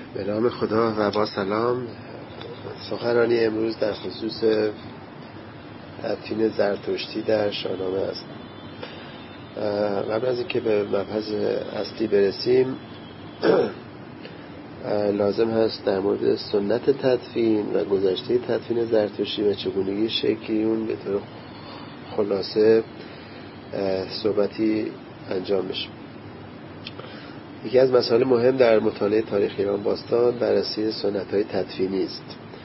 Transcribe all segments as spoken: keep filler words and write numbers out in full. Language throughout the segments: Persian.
به نام خدا و با سلام. سخنرانی امروز در خصوص تدفین زرتشتی در شاهنامه است. قبل از اینکه به مبحث اصلی برسیم لازم هست در مورد سنت تدفین و گذشته تدفین زرتشتی و چگونگی شکلی اون به طور خلاصه صحبتی انجام بشه. یکی از مسائل مهم در مطالعه تاریخ ایران باستان بررسی سنت‌های تدفینی است.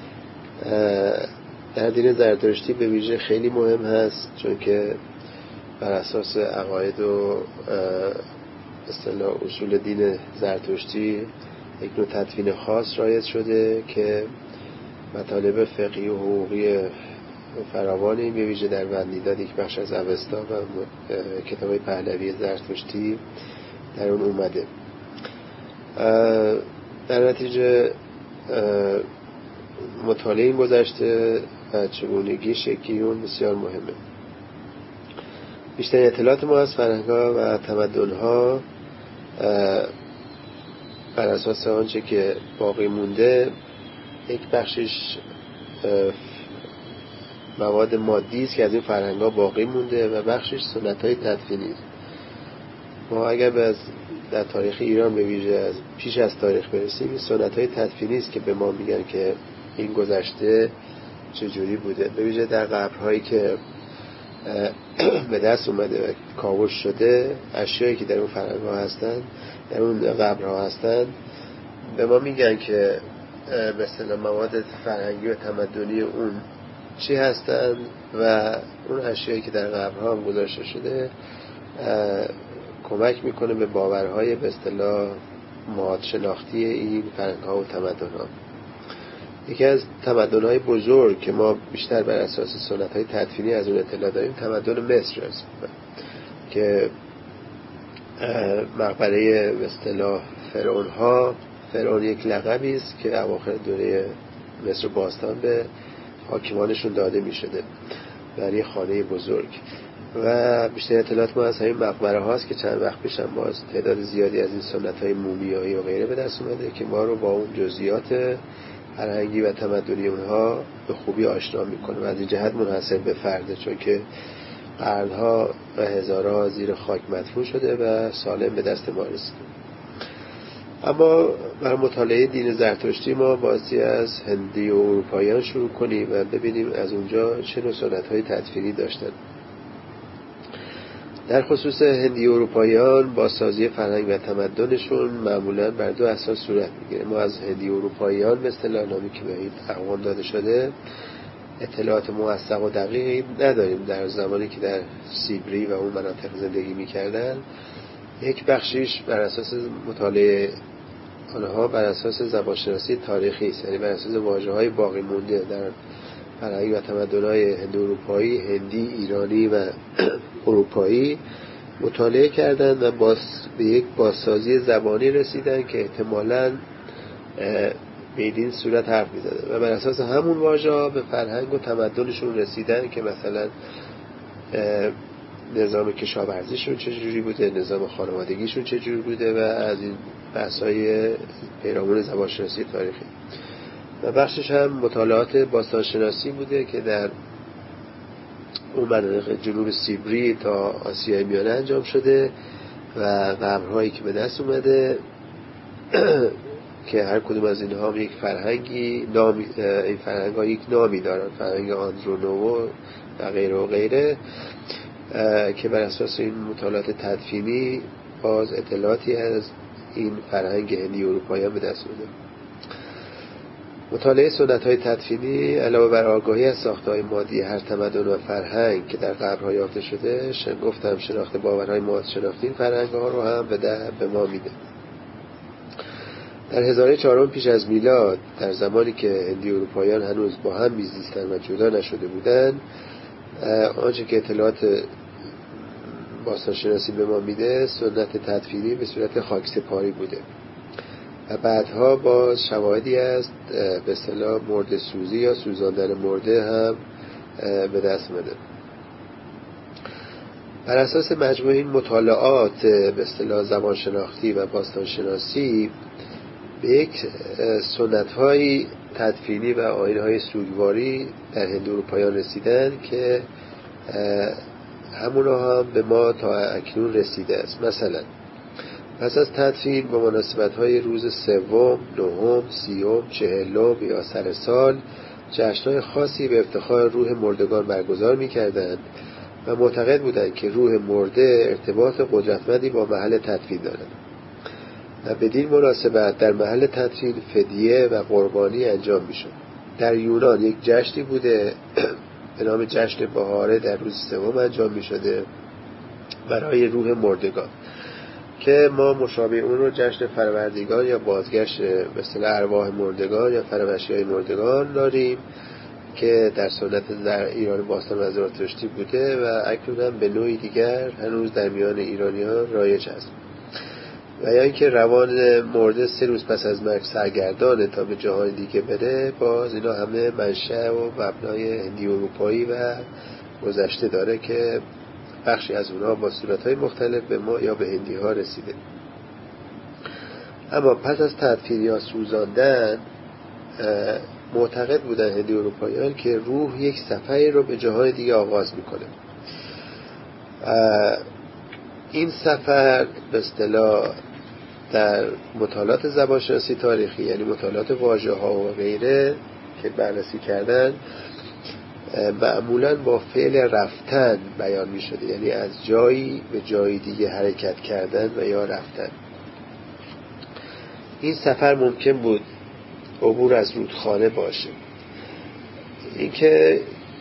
در دین زرتشتی به ویژه خیلی مهم هست، چون که بر اساس عقاید و اصطلاح اصول دین زرتشتی یک نوع تدفین خاص رایج شده که مطالب فقهی و حقوقی فراوانی به ویژه در وندیداد یک بخش از اوستا و کتاب‌های پهلوی زرتشتی در اون اومده. در نتیجه مطالعه این گذشته و چگونگی شکلی اون بسیار مهمه. بیشتر اطلاعات ما از فرهنگ‌ها و تمدن‌ها بر اساس آنچه که باقی مونده یک بخشش مواد مادی است که از این فرهنگ‌ها باقی مونده و بخشش سنت‌های تدفینی است. ما اگر به از در تاریخ ایران به ویژه از پیش از تاریخ برسیم، این سنت‌های تدفینی است که به ما میگن که این گذشته چجوری بوده. به ویژه در قبرهایی که به دست اومده و کاوش شده، اشیایی که در اون فرهنگ‌ها هستن، در اون قبرها هستن، به ما میگن که مثلا مواد فرهنگی و تمدنی اون چی هستن و اون اشیایی که در قبرها هم گذاشته شده کمک میکنه به باورهای به اصطلاح ماد شناختی این فرهنگ‌ها و تمدن‌ها. یکی از تمدن‌های بزرگ که ما بیشتر بر اساس سنت‌های تدفینی از اون اطلاع داریم تمدن مصر است که مقبره به اصطلاح فرعون‌ها، فرعون یک لقبی است که اواخر دوره مصر باستان به حاکمانشون داده می‌شده برای خانه بزرگ. و بیشتر اطلاعات ما از همین مقبره هاست که چند وقت پیش هم باز تعداد زیادی از این سنت‌های مومیایی و غیره به دست اومده که ما رو با اون جزئیات فرهنگی و تمدنی اونها به خوبی آشنا میکنه و از این جهت منحصر به فرده، چون که قرنها و هزارها زیر خاک مدفون شده و سالم به دست ما رسیده. اما برای مطالعه دین زرتشتی ما بازی از هندی و اروپاییان شروع کنیم و ببینیم از اونجا چه نوع سنت‌های تدفینی داشتن. در خصوص هندی و اروپاییان بازسازی فرهنگ و تمدنشون معمولاً بر دو اساس صورت میگیره. ما از هندی و اروپاییان به اصطلاح نامی که به این اقوام داده شده اطلاعات موثق و دقیقی نداریم. در زمانی که در سیبری و اون مناطق زندگی میکردن، یک بخشیش بر اساس مطالعه آنها بر اساس زبانشناسی تاریخی است، یعنی بر اساس واژه‌های باقی مونده در فرهنگ و تمدن‌های هندو اروپایی، هندی، ایرانی و اروپایی مطالعه کردند و باز به یک بازسازی زبانی رسیدن که احتمالاً به این صورت حرف می‌زدن و بر اساس همون واژه‌ها به فرهنگ و تمدنشون رسیدن که مثلا نظام کشاورزیشون چجوری بوده، نظام خانوادگیشون چجوری بوده و از این بحث‌های پیرامون زبانشناسی تاریخی. و بخشش هم مطالعات باستانشناسی بوده که در اون مناطق جنوب سیبری تا آسیای میانه انجام شده و قبرهایی که به دست اومده که هر کدوم از اینها هم یک فرهنگی نامی، این فرهنگ ها یک نامی دارن، فرهنگ آندرونوو و غیره و غیره، که بر اساس این مطالعات تدفینی باز اطلاعاتی از این فرهنگ هندی اروپایی به دست اومده. مطالعه سنت‌های تدفینی علاوه بر آگاهی از ساخته‌های مادی هر تمدن و فرهنگ که در قبرها یافته شده، شن گفتم شناخت باورهای ماد شناختی این فرهنگ‌ها رو هم به, به ما میده. در هزاره چهارم پیش از میلاد، در زمانی که هندی اروپاییان هنوز با هم میزیستن و جدا نشده بودن، آنچه که اطلاعات باستانشناسی به ما میده سنت تدفینی به صورت خاکسپاری بوده و بعدها با شواهدی است به اصطلاح مرده سوزی یا سوزاندن مرده هم به دست اومده. بر اساس مجموع این مطالعات به اصطلاح زبان شناختی و باستان شناسی به یک سنت‌های تدفینی و آیین‌های سوگواری در هند اروپاییان رسیدن که همونها هم به ما تا اکنون رسیده است. مثلا پس از تدفین با مناسبت‌های روز سوم، نهم، سیوم، چهلم یا سر سال جشن‌های خاصی به افتخار روح مردگان برگزار می‌کردند و معتقد بودند که روح مرده ارتباط قدرتمندی با محل تدفین دارد و بدین مناسبت در محل تدفین فدیه و قربانی انجام می‌شد. در یونان یک جشنی بوده به نام جشن بهاره در روز سوم انجام می‌شده برای روح مردگان که ما مشابه اون رو جشن فروردگان یا بازگشت به اصطلاح ارواح مردگان یا فرامشی‌های مردگان داریم که در سنت در ایران باستان و زرتشتی بوده و اکنون هم به نوعی دیگر هنوز در میان ایرانیان رایج است. و یا اینکه روان مرده سه روز پس از مرگ سرگردانه تا به جهان دیگه بره، باز اینا همه منشأ و مبنای هندی اروپایی و گذشته داره که بخشی از اونها با صورتهای مختلف به ما یا به هندی ها رسیده. اما پس از تدفین یا سوزاندن معتقد بودن هندی اروپاییان که روح یک سفری رو به جهان دیگه آغاز میکنه. این سفر به اصطلاح در مطالعات زبانشناسی تاریخی، یعنی مطالعات واژه ها و غیره که بررسی کردن، معمولاً با فعل رفتن بیان می شده، یعنی از جایی به جای دیگه حرکت کردن و یا رفتن. این سفر ممکن بود عبور از رودخانه باشه. این که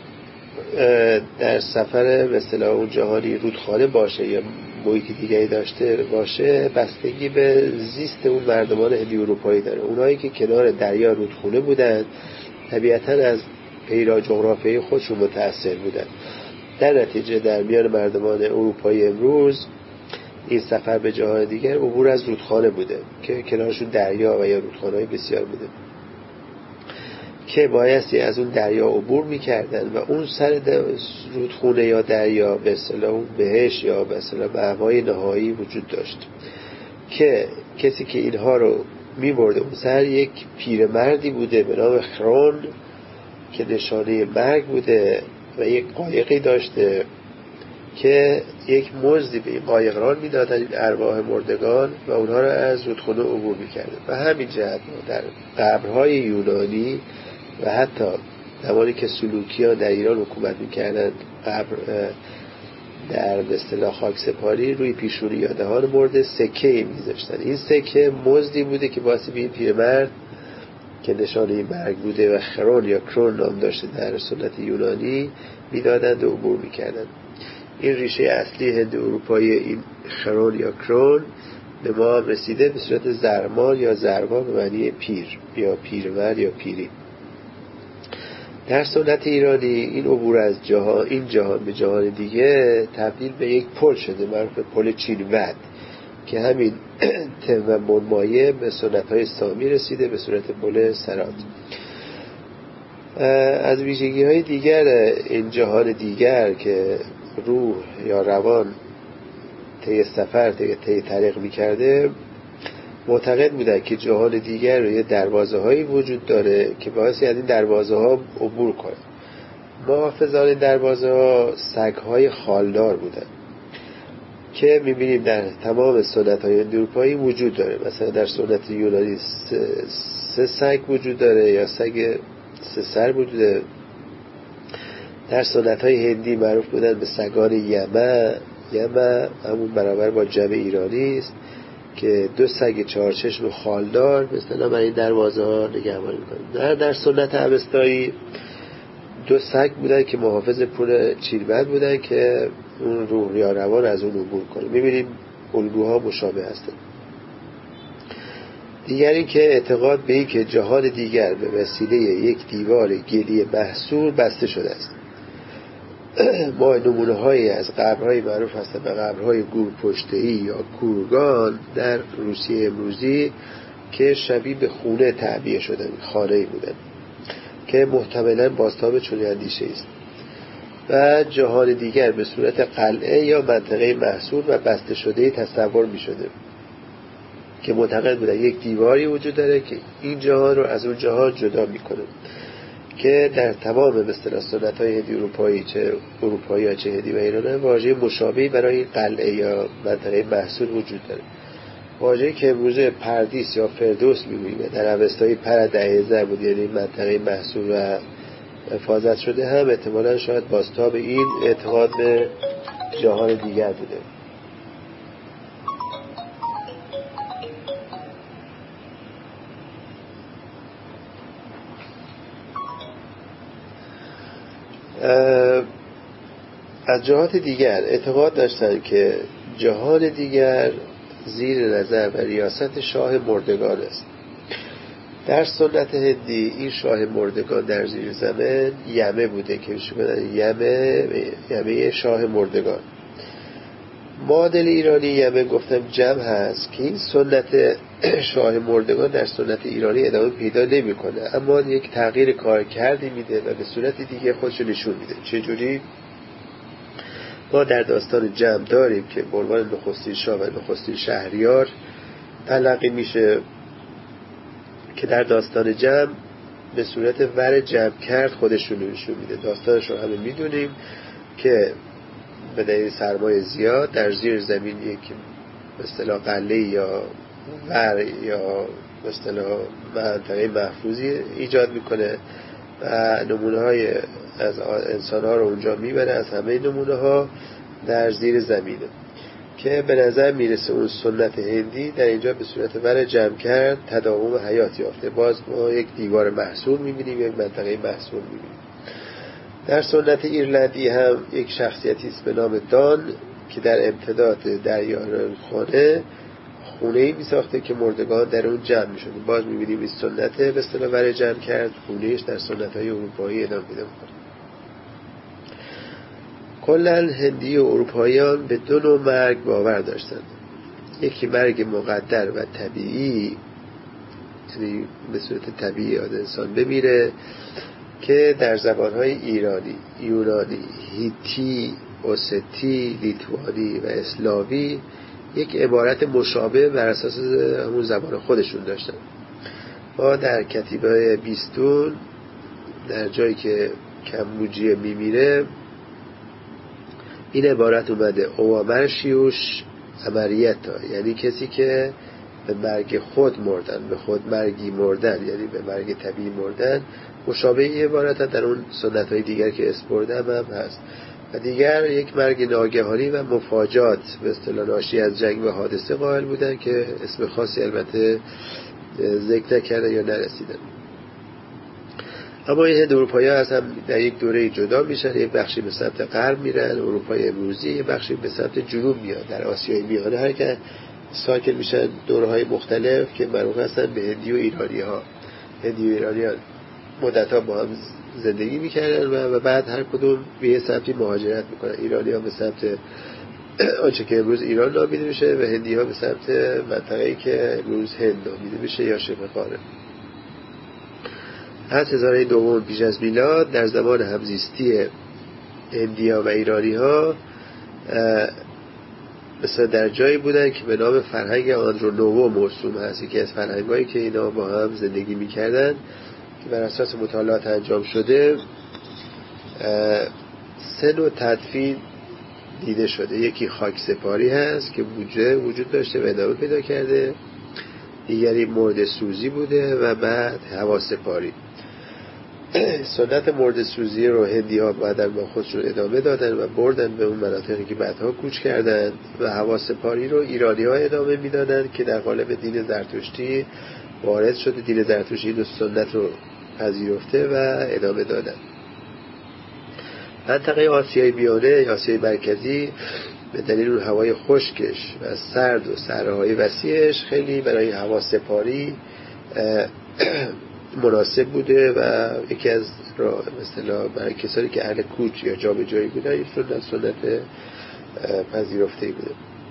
در سفر به اصطلاح اون جهانی رودخانه باشه یا محیط دیگه‌ای داشته باشه بستگی به زیست اون مردمان هندی اروپایی داره. اونایی که کنار دریا رودخونه بودن طبیعتاً از پیرا جغرافیایی خودشون متأثر بودن. در نتیجه در میان مردمان اروپایی امروز این سفر به جهان دیگر عبور از رودخانه بوده که کنارشون دریا و یا رودخانه‌های بسیار بوده که بایستی از اون دریا عبور می‌کردن و اون سر رودخونه یا دریا به اصطلاح اون بهش یا به اصطلاح مأوای نهایی وجود داشت که کسی که اینها رو می‌برده اون سر یک پیرمردی بوده به نام خرون که نشانه مرگ بوده و یک قایقی داشته که یک مزدی به این قایقران میدادن این ارواح مردگان و اونها رو از رودخانه عبور میکردن. و همین جهت در قبرهای یونانی و حتی زمانی که سلوکیان در ایران حکومت میکردن قبر در به اصطلاح خاک سپاری روی پیشونی یا دهان مرده سکه میذاشتن. این سکه مزدی بوده که واسه به این پیرمرد که نشانه مرگ بوده و خرون یا کرون نام داشته در سنت یونانی میدادند و عبور میکردند. این ریشه اصلی هند اروپایی این خرون یا کرون به ما رسیده به صورت زرمان یا زربان به معنی پیر یا پیرمرد یا پیری. در سنت ایرانی این عبور از جهان این جهان به جهان دیگه تبدیل به یک پل شده معروف به پل چینود که همین تم و منمایه به سنت‌های سامی رسیده به صورت پل سرات. از ویژگی‌های دیگر این جهان دیگر که روح یا روان طی سفر طی طریق می‌کرده معتقد بودن که جهان دیگر رو یه دروازه‌هایی وجود داره که باعث از این دروازه‌ها عبور کنه. محافظان این دروازه‌ها سگ‌های خالدار بودن که می‌بینیم در تمام سنت‌های هندی اروپایی وجود داره. مثلا در سنت یونانی سه, سه سگ وجود داره یا سگ سه سر وجود داره. در سنت‌های هندی معروف بودن به سگان یمه. یمه همون برابر با جمع ایرانی است که دو سگ چهارچشم خالدار مثلا برای این دروازه ها نگهبانی میکنن. در در سنت اوستایی دو سگ بودن که محافظ پل چینود بودن که اون روح یا روان از اون عبور کنه. میبینیم الگوها مشابه هستند. دیگر این که اعتقاد به این که جهان دیگر به وسیله یک دیوار گلی محصور بسته شده است. ما نمونه هایی از قبرهای معروف هستند به قبرهای گورپشته‌ای یا کورگان در روسیه امروزی که شبیه به خونه تعبیه شدن، خانه‌ای بودن که محتملاً بازتاب چنین اندیشه است و جهان دیگر به صورت قلعه یا منطقه محصور و بسته شده تصور می شده. که معتقد بودن یک دیواری وجود داره که این جهان رو از اون جهان جدا میکنه، که در تمام مثلا سنت‌های هندی اروپایی، چه اروپایی ها چه هندی و ایرانی، واژه مشابهی برای قلعه یا منطقه محصول وجود داره. واژه‌ای که امروزه پردیس یا فردوس می‌گوییم در اوستای پرده‌هزار بود، یعنی منطقه محصول و حفاظت شده، هم احتمالاً شاید بازتاب این اعتقاد به جهان دیگر بوده. از جهات دیگر اعتقاد داشتن که جهان دیگر زیر نظر و ریاست شاه مردگان است. در سنت هندی این شاه مردگان در زیر زمین یمه بوده که میشه بدن یمه یمه شاه مردگان. معادل ایرانی یمه گفتم جمع هست که این سنت شاه مردگان در سنت ایرانی ادامه پیدا نمی‌کنه، اما یک تغییر کارکردی میده و به صورت دیگه خودش نشون میده. چجوری؟ ما در داستان جمع داریم که به عنوان نخستین شاه و نخستین شهریار تلقی میشه، که در داستان جمع به صورت ور جمع کرد خودش رو نشون میده. داستانش رو همه میدونیم که به دلیل سرمایه زیاد در زیر زمین یک به اصطلاح قلعه یا ور یا به اصطلاح منطقه محفوظی ایجاد میکنه و نمونه های از انسان ها رو اونجا میبره، از همه نمونه ها در زیر زمینه، که به نظر میرسه اون سنت هندی در اینجا به صورت ور جمع کرد تداوم حیات یافته. باز ما یک دیوار محصول میبینیم، یک منطقه محصول میبینیم. در سنت ایرلندی هم یک شخصیتی است به نام دان که در امتداد دریای خانه خونه‌ای میساخته که مردگان در اون جمع میشده. باز میبینیم این سنت به اصطلاح ور جمع کرد خونه‌اش در سنت‌های اروپایی ادامه پیدا می‌کنه. کلاً هندی و اروپاییان به دو نوع مرگ باور داشتند. یکی مرگ مقدر و طبیعی، یعنی به صورت طبیعی آد انسان بمیره، که در زبان‌های ایرانی، یونانی، هیتی، اوستی، لیتوانی و اسلاوی یک عبارت مشابه بر اساس همون زبان خودشون داشتن. ما در کتیبه بیستون در جایی که کمبوجیه میمیره این عبارت اومده اوامرشیوش امریتا، یعنی کسی که به مرگ خود مردن، به خود مرگی مردن، یعنی به مرگ طبیعی مردن. مشابه این عبارت در اون سنت های دیگر که اسم بردم هم هست. و دیگر یک مرگ ناگهانی و مفاجات به اصطلاح ناشی از جنگ و حادثه قائل بودن که اسم خاصی البته ذکر نکردن یا نرسیدن. اما این هند اروپایی ها هم در یک دوره جدا میشن، یک بخشی به سمت غرب میرن، اروپای امروزی، یک بخشی به سمت جنوب میاد، در آسیای میانه هر که ساکن میشن دورهای مختلف که مربوط هستن به هندی و ایرانی ها. هندی و ایرانی ها مدت ها با هم زندگی میکردن و بعد هر کدوم به یه سمتی مهاجرت میکنن. ایرانی ها به سمت آنچه که امروز ایران نامیده میشه و هندی ها به سمت منطقه‌ای که امروز هند نامیده میشه یا شبه قاره. از هزاره دوم پیش از میلاد در زمان همزیستی هندیا و ایرانی ها مثلا در جایی بودن که به نام فرهنگ آندرونوو موسوم هست، یکی از فرهنگایی که اینا با هم زندگی میکردن که بر اساس مطالعات انجام شده سه نوع تدفین دیده شده. یکی خاک سپاری هست که وجود وجود داشته و ادامه پیدا کرده، دیگری مرده سوزی بوده و بعد هوا سپاری. سنت مرده سوزی رو هندی ها بعداً با خودشون ادامه دادن و بردن به اون مناطقی که بعدها کوچ کردن، و هوا سپاری رو ایرانی ها ادامه میدادن که در قالب دین زرتشتی وارد شده. دین زرتشتی این سنت رو پذیرفته و ادامه دادن. منطقه آسیای میانه یا آسیای مرکزی به دلیل اون هوای خشکش و سرد و صحراهای وسیعش خیلی برای هوا سپاری مناسب بوده و یکی از مثلا برای کسانی که اهل کوچ یا جابجایی بودن این سنت سنت پذیرفته بوده.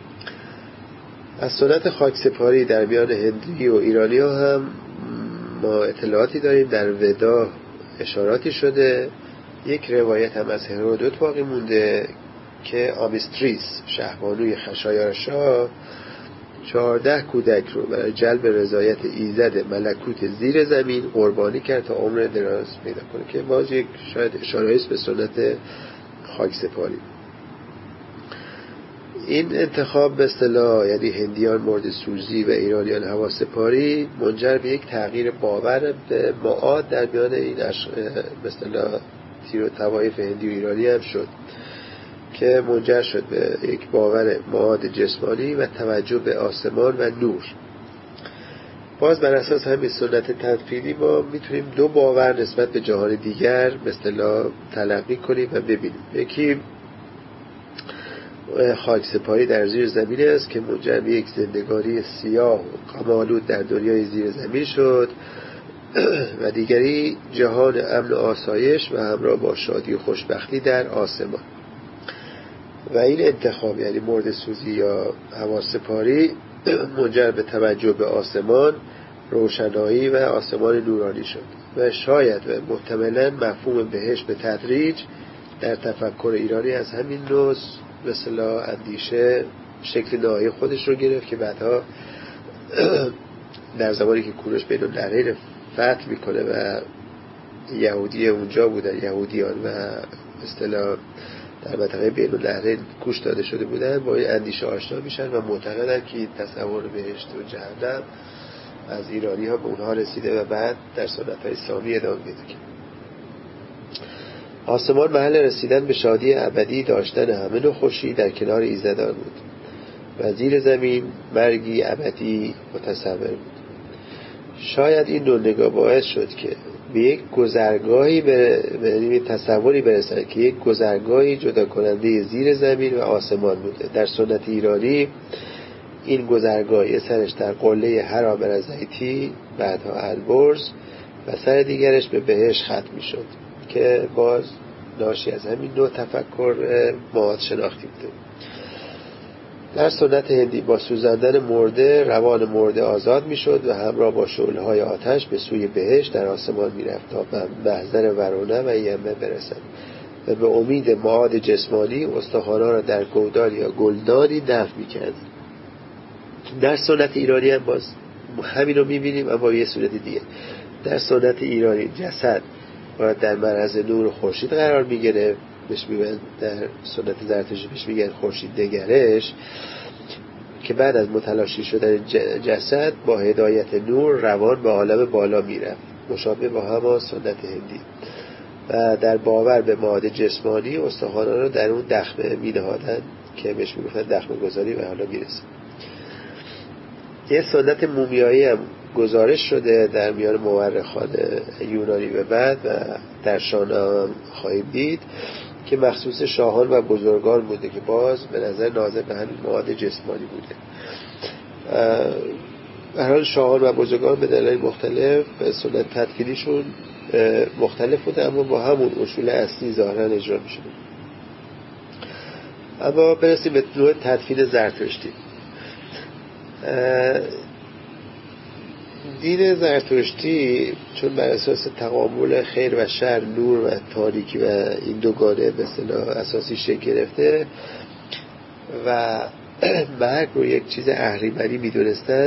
از سنت خاک سپاری در میان هندی و ایرانی ها هم ما اطلاعاتی داریم. در ودا اشاراتی شده. یک روایت هم از هرودوت باقی مونده که آمیستریس شهبانوی خشایارشا چهارده کودک رو برای جلب رضایت ایزد ملکوت زیر زمین قربانی کرد تا عمر دراز پیدا کنه، که باز یک شاید اشاره است به سنت خاکسپاری. این انتخاب به اصطلاح یعنی هندیان مرد سوزی و ایرانیان هواسپاری منجر به یک تغییر باور به معاد در میان این اش... به اصطلاح تیر و طوایف هندی و ایرانی هم شد که منجر شد به یک باور معاد جسمانی و توجه به آسمان و نور. باز بر اساس همین سنت تدفینی ما میتونیم دو باور نسبت به جهان دیگر به اصطلاح تلقی کنیم و ببینیم. یکی خاکسپاری در زیر زمین است که منجر به یک زندگانی سیاه و غم‌آلود در دنیای زیر زمین شد و دیگری جهان امن و آسایش و همراه با شادی و خوشبختی در آسمان. و این انتخاب یعنی مرد سوزی یا هواسپاری منجر به توجه به آسمان، روشنایی و آسمان نورانی شد و شاید و محتملاً مفهوم بهشت به تدریج در تفکر ایرانی از همین نوع به اصطلاح اندیشه شکل نهایی خودش رو گرفت که بعدها در زمانی که کوروش بین النهرین فتح میکنه و یهودی اونجا بودن، یهودیان و اصطلاح در منطقه بین النهرین کوش داده شده بودن، با این اندیشه آشنا میشن و معتقدن که این تصور بهشت و جهنم از ایرانی ها به اونها رسیده و بعد در سنت های اسلامی ادامه پیدا کرد. آسمان محل رسیدن به شادی ابدی داشتن همه نوع خوشی در کنار ایزدان بود و زیر زمین مرگی ابدی متصور بود. شاید این دو نگاه باعث شد که به یک گذرگاهی به به تصوری برسن که یک گذرگاهی جدا کننده زیر زمین و آسمان بوده. در سنت ایرانی این گذرگاهی سرش در قله حرا برزیتی، بعدها البرز و سر دیگرش به بهشت ختم می شد که باز ناشی از همین نوع تفکر معاد شناختی بوده. در سنت هندی با سوزاندن مرده روان مرده آزاد می شد و همراه با شعله‌های آتش به سوی بهشت در آسمان می رفت تا به محضر ورونه و یمه برسد و به امید معاد جسمانی استخوان‌ها را در گودال یا گلدانی دفن می کرد. در سنت ایرانی هم باز همین رو می بینیم، اما یه صورت دیگه. در سنت ایرانی جسد باید در معرض نور خورشید قرار می گرفت، بهش میگن در سنت زرتشتی بهش میگن خورشید نگرش، که بعد از متلاشی شدن جسد با هدایت نور روان به عالم بالا میرفت، مشابه با همان سنت هندی. و در باور به معاد جسمانی استخوانان رو در اون دخمه می نهادن که بهش میگفتن دخمه گذاری و حالا میرسه. یه سنت مومیایی هم گزارش شده در میان مورخان یونانی به بعد و در شانه هم خواهیم دید که مخصوص شاهان و بزرگان بوده که باز به نظر ناظر به همین مواد جسمانی بوده. به هر حال شاهان و بزرگان به دلایل مختلف سنت تدفینیشون مختلف بوده، اما با همون اصول اصلی ظاهرا اجرا میشه. اما برسیم به نوع تدفین زرتشتی. دین زرتشتی چون بر اساس تقابل خیر و شر، نور و تاریکی و این دوگانه به اصطلاح اساسی شکل گرفته و مرگ رو یک چیز اهریمنی می‌دونستند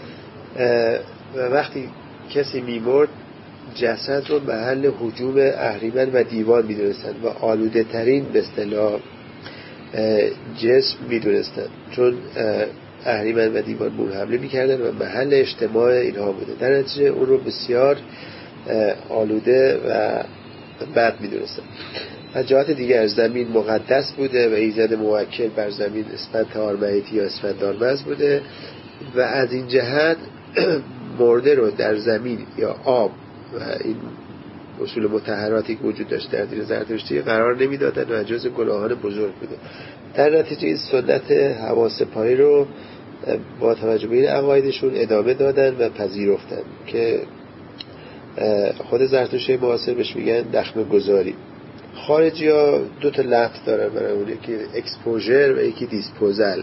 و وقتی کسی می‌مرد جسد رو محل هجوم اهریمن و دیوان می‌دونستند و آلوده ترین به اصطلاح جسم می‌دونستند، چون اهریمن و دیوان بون حمله می‌کردن و محل اجتماع اینها بوده. در نتیجه اون رو بسیار آلوده و بد می‌دونستن. از جهات دیگر زمین مقدس بوده و ایزد موکل بر زمین اسفند آرمایتی یا اسفندارمز بوده و از این جهت مرده رو در زمین یا آب و این اصول مطهراتی که وجود داشت در دین زرتشتی قرار نمیدادن و جز گناهان بزرگ بوده. در نتیجه این سنت هواسپاری رو با توجه به این عقایدشون ادامه دادن و پذیرفتن که خود زرتشتی معاصر بهش میگن دخمه گذاری. خارجی ها دو تا لفظ دارن برای اون، یکی اکسپوژر و یکی دیسپوزل.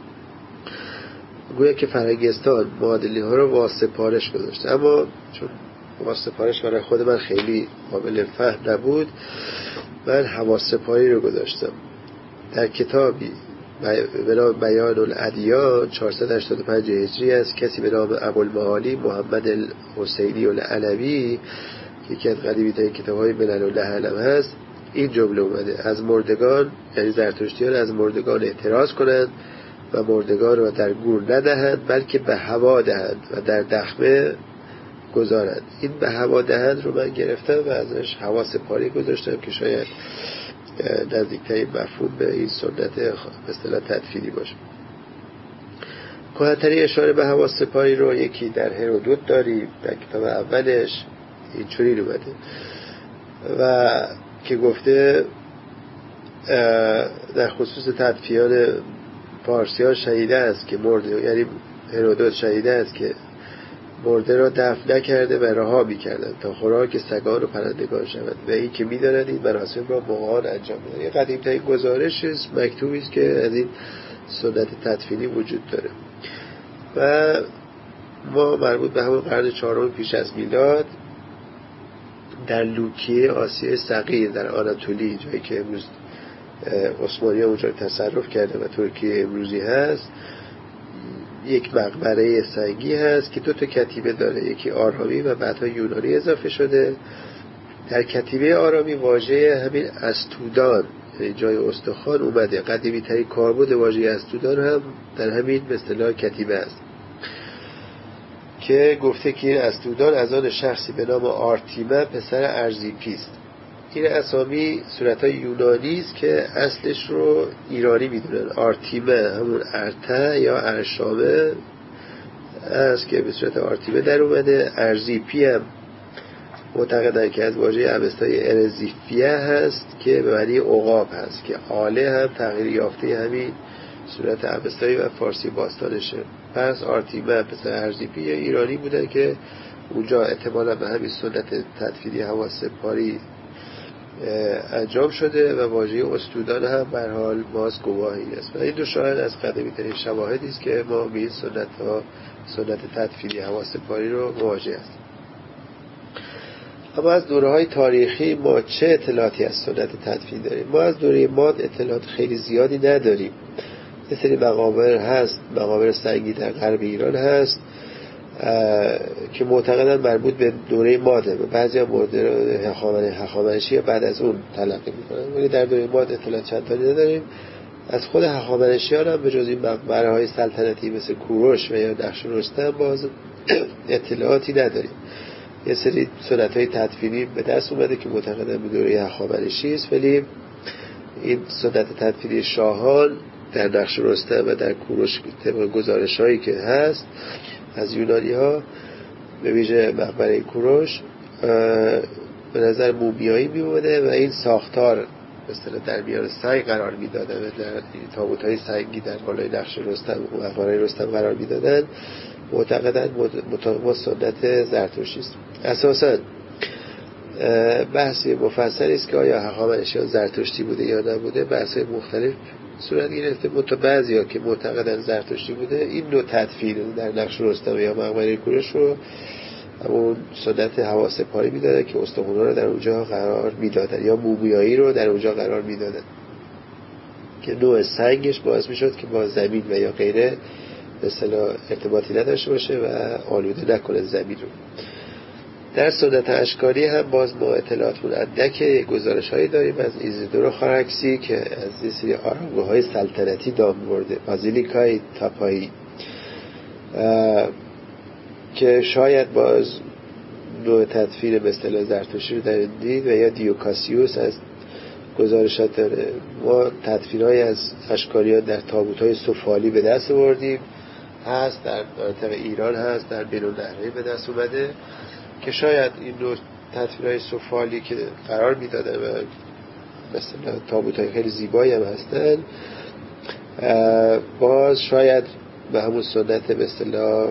گویا که فرنگستان معادلی ها رو واسپارش گذاشته، اما چون واسپارش برای خود من خیلی قابل فهم نبود، من هواسپاری رو گذاشتم. در کتابی به نام بیان الادیان چهارصد و هشتاد و پنج هجری است. کسی به نام ابوالمعالی محمد الحسینی العلوی یکی از قدیمی‌ترین کتاب‌های ملل العلم هست، این جمله اومده: از مردگان، یعنی زرتشتیان، از مردگان اعتراض کنند و مردگان را در گور ندهند بلکه به هوا دهند و در دخمه گذارند. این به هوا دهند رو من گرفتم و ازش هوا سپاری گذاشتم که شاید نزدیکترین مفهوم به این سنت به اصطلاح تدفینی باشه. کهن‌ترین اشاره به هوا سپاری رو یکی در هرودوت داریم، در کتاب اولش اینجوری اومده و که گفته در خصوص تدفینان پارسیان شنیده است که مرده، یعنی هرودوت شنیده است که مرده را دفن نکرده و رها می‌کردند تا خوراک سگان و پرندگان شود و این که می‌دانند این مراسم را مغان انجام می‌دهند. این قدیم‌ترین گزارش است، مکتوبی است که از این سنت تدفینی وجود داره و ما مربوط به همون قرن چهارم پیش از میلاد در لوکیه آسیای صغیر در آناتولی، جایی که امروز عثمانی ها اونجا تصرف کرده و ترکیه امروزی هست، یک مقبره سنگی هست که دو تا کتیبه داره، یکی آرامی و بعدها یونانی اضافه شده. در کتیبه آرامی واژه همین استودان، یعنی جای استخوان، اومده. قدیمی ترین کاربرد واژه استودان هم در همین به اصطلاح کتیبه است که گفته که این استودان از آن شخصی به نام آرتیمه پسر ارزیپی است. این اسامی صورتای یونانی است که اصلش رو ایرانی میدونن. آرتیمه همون ارته یا ارشامه است که به صورت آرتیمه در اومده. ارزیپی هم معتقدن که از واژه اوستای ارزیفیه هست که به معنی عقاب هست که آله هم تغییر یافته همین صورت اوستایی و فارسی باستانشه. پس آرتیمه پسر ارزیپی ایرانی بودن که اونجا احتمالا به همین سنت تدفینی هوا سپاری انجام شده و واژه استودان هم به هر حال باز گواهی است و این دو شاهد از قدیمی‌ترین شواهدی است که ما به این سنت ها سنت تدفینی هوا سپاری رو مواجه هستیم. اما از دوره‌های تاریخی ما چه اطلاعاتی از سنت تدفین داریم؟ ما از دوره ماد اطلاعات خیلی زیادی نداریم. یه سری مقابر هست، مقابر سنگی در غرب ایران هست که معتقدن مربوط به دوره ماده و بعضی هم مورد هخامنشی بعد از اون تلقی میکنن، ولی در دوره ماد اطلاعات چندانی نداریم. از خود هخامنشیان هم به جز این مقبره های سلطنتی مثل کوروش و یا نقش رستم باز اطلاعاتی نداریم. یه سری سنت های تدفینی به دست اومده که معتقدن به دوره هخامنشی است، ولی این سنت تدفینی شاهان در نقش رستم و در کوروش طبق گزارش هایی که هست از یونانی ها، به ویژه مقبره کوروش، به نظر مومیایی می اومده و این ساختار مثلا در میان سنگ قرار می دادن و در تابوت های سنگی در بالای نقش رستم و مقبره رستم قرار می دادن. معتقدن مطابق با سنت زرتشتی است. اساسا بحثی مفصلی است که آیا هخامنشیان زرتشتی بوده یا نبوده، بحث‌های مختلف صورت گرفته. مت بعضیا که معتقدن زرتشتی بوده این نوع تدفین در نقش رستم یا مقبره کوروش رو همون سنت هوا سپاری می‌دادن که استخوان‌ها رو در اونجا قرار می‌دادن یا مومیایی رو در اونجا قرار می‌دادن که نوع سنگش باعث می‌شد که با زمین و یا غیره به اصطلاح ارتباطی نداشته باشه و آلوده نکنه زمین رو. در سنت اشکاری هم باز ما اطلاعاتمون اندکه. گزارش هایی داریم از ایزیدور خاراکسی که از این سری آرامگاه های سلطنتی نام برده، بازیلیکای تاپایی، که شاید باز نوع تدفین به اصطلاح زرتشتی رو در دید و یا دیوکاسیوس از گزارشات داره. ما تدفین های از اشکاریان در تابوت های سفالی به دست آوردیم، هست در منطقه ایران، هست در بین النهرین به دست اومده که شاید این نوع تدفین‌های سفالی که قرار میدادن و مثلا تابوت‌های خیلی زیبایی هم هستن باز شاید به همون سنت به اصطلاح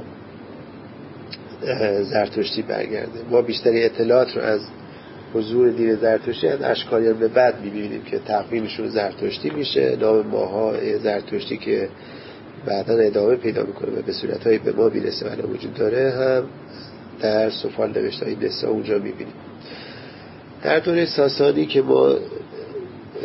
زرتشتی برگرده. ما بیشتری اطلاعات رو از حضور دین زرتشتی از اشکاریان به بعد می‌بینیم که تقویمشون زرتشتی میشه، نام ماهای زرتشتی که بعداً ادامه پیدا میکنه و به صورت‌های به ما میرسه و الان وجود داره هم در سفال نوشته های نسا اونجا میبینیم. در دوره ساسانی که ما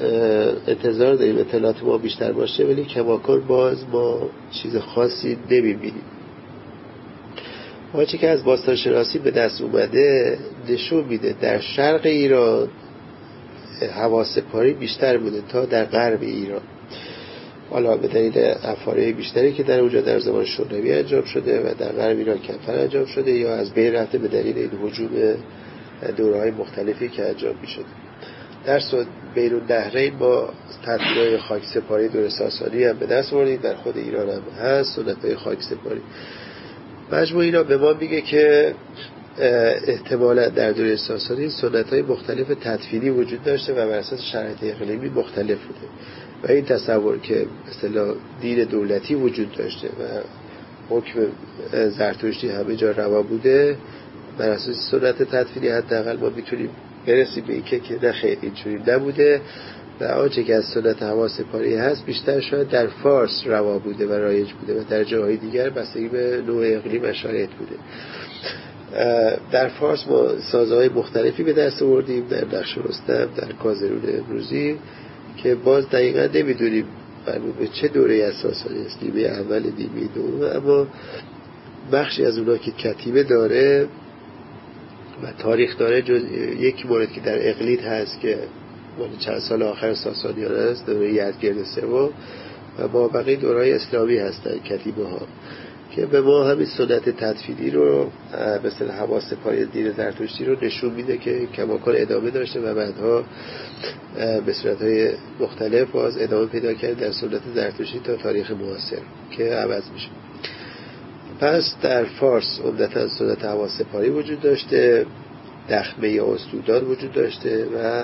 انتظار داریم اطلاعات ما بیشتر باشه، ولی کماکان باز ما چیز خاصی نمیبینیم. آنچه که از باستانشناسی به دست اومده نشون میده در شرق ایران هواسپاری بیشتر بوده تا در غرب ایران. حالا به دلیل افاره بیشتری که در اونجا در زمان شوروی انجام شده و در غرب ایران کمتر انجام شده، یا از بین رفته به دلیل این هجوم دوره‌های مختلفی که انجام می‌شد. در بین النهرین ما تدبیرهای خاک سپاری دور ساسانی هم به دست آوردیم، در خود ایران هم هست سنت‌های خاک سپاری. مجموع اینا به ما میگه که احتمالا در دوره ساسانی سنت‌های مختلف تدفینی وجود داشته و بر اساس شرایط اقلیمی مختلف بوده و این تصور که مثلا دین دولتی وجود داشته و حکم زرتشتی همه جا روا بوده، بر اساس سنت تدفینی حداقل ما میتونیم برسیم به اینکه که نه خیلی اینجوری نبوده و آنچه که از سنت هواسپاری هست بیشتر شاید در فارس روا بوده و رایج بوده و در جاهای دیگر بستگی به نوع اقلیم و شرایط بوده. در فارس ما سازهای مختلفی به دست آوردیم، در نقش رستم، در کازرون امروزی، که باز دقیقا نمیدونیم مربوط به چه دوره اساسانی است، نیمه اول نیمه دوم، اما بخشی از اونا که کتیبه داره و تاریخ داره، جز یک مورد که در اقلید هست که مال چند سال آخر ساسانیان است، دوره یزدگرد سوم، و ما بقیه دورهای اسلامی هستن کتیبه ها که به ما همین سنت تدفینی رو مثل هواسپاری دین زرتشتی رو نشون میده که کماکان ادامه داشته و بعدها به صورتهای مختلف باز ادامه پیدا کرد در سنت زرتشتی تا تاریخ معاصر که عوض میشه. پس در فارس عمدتاً سنت هواسپاری وجود داشته، دخمه یا استودان وجود داشته و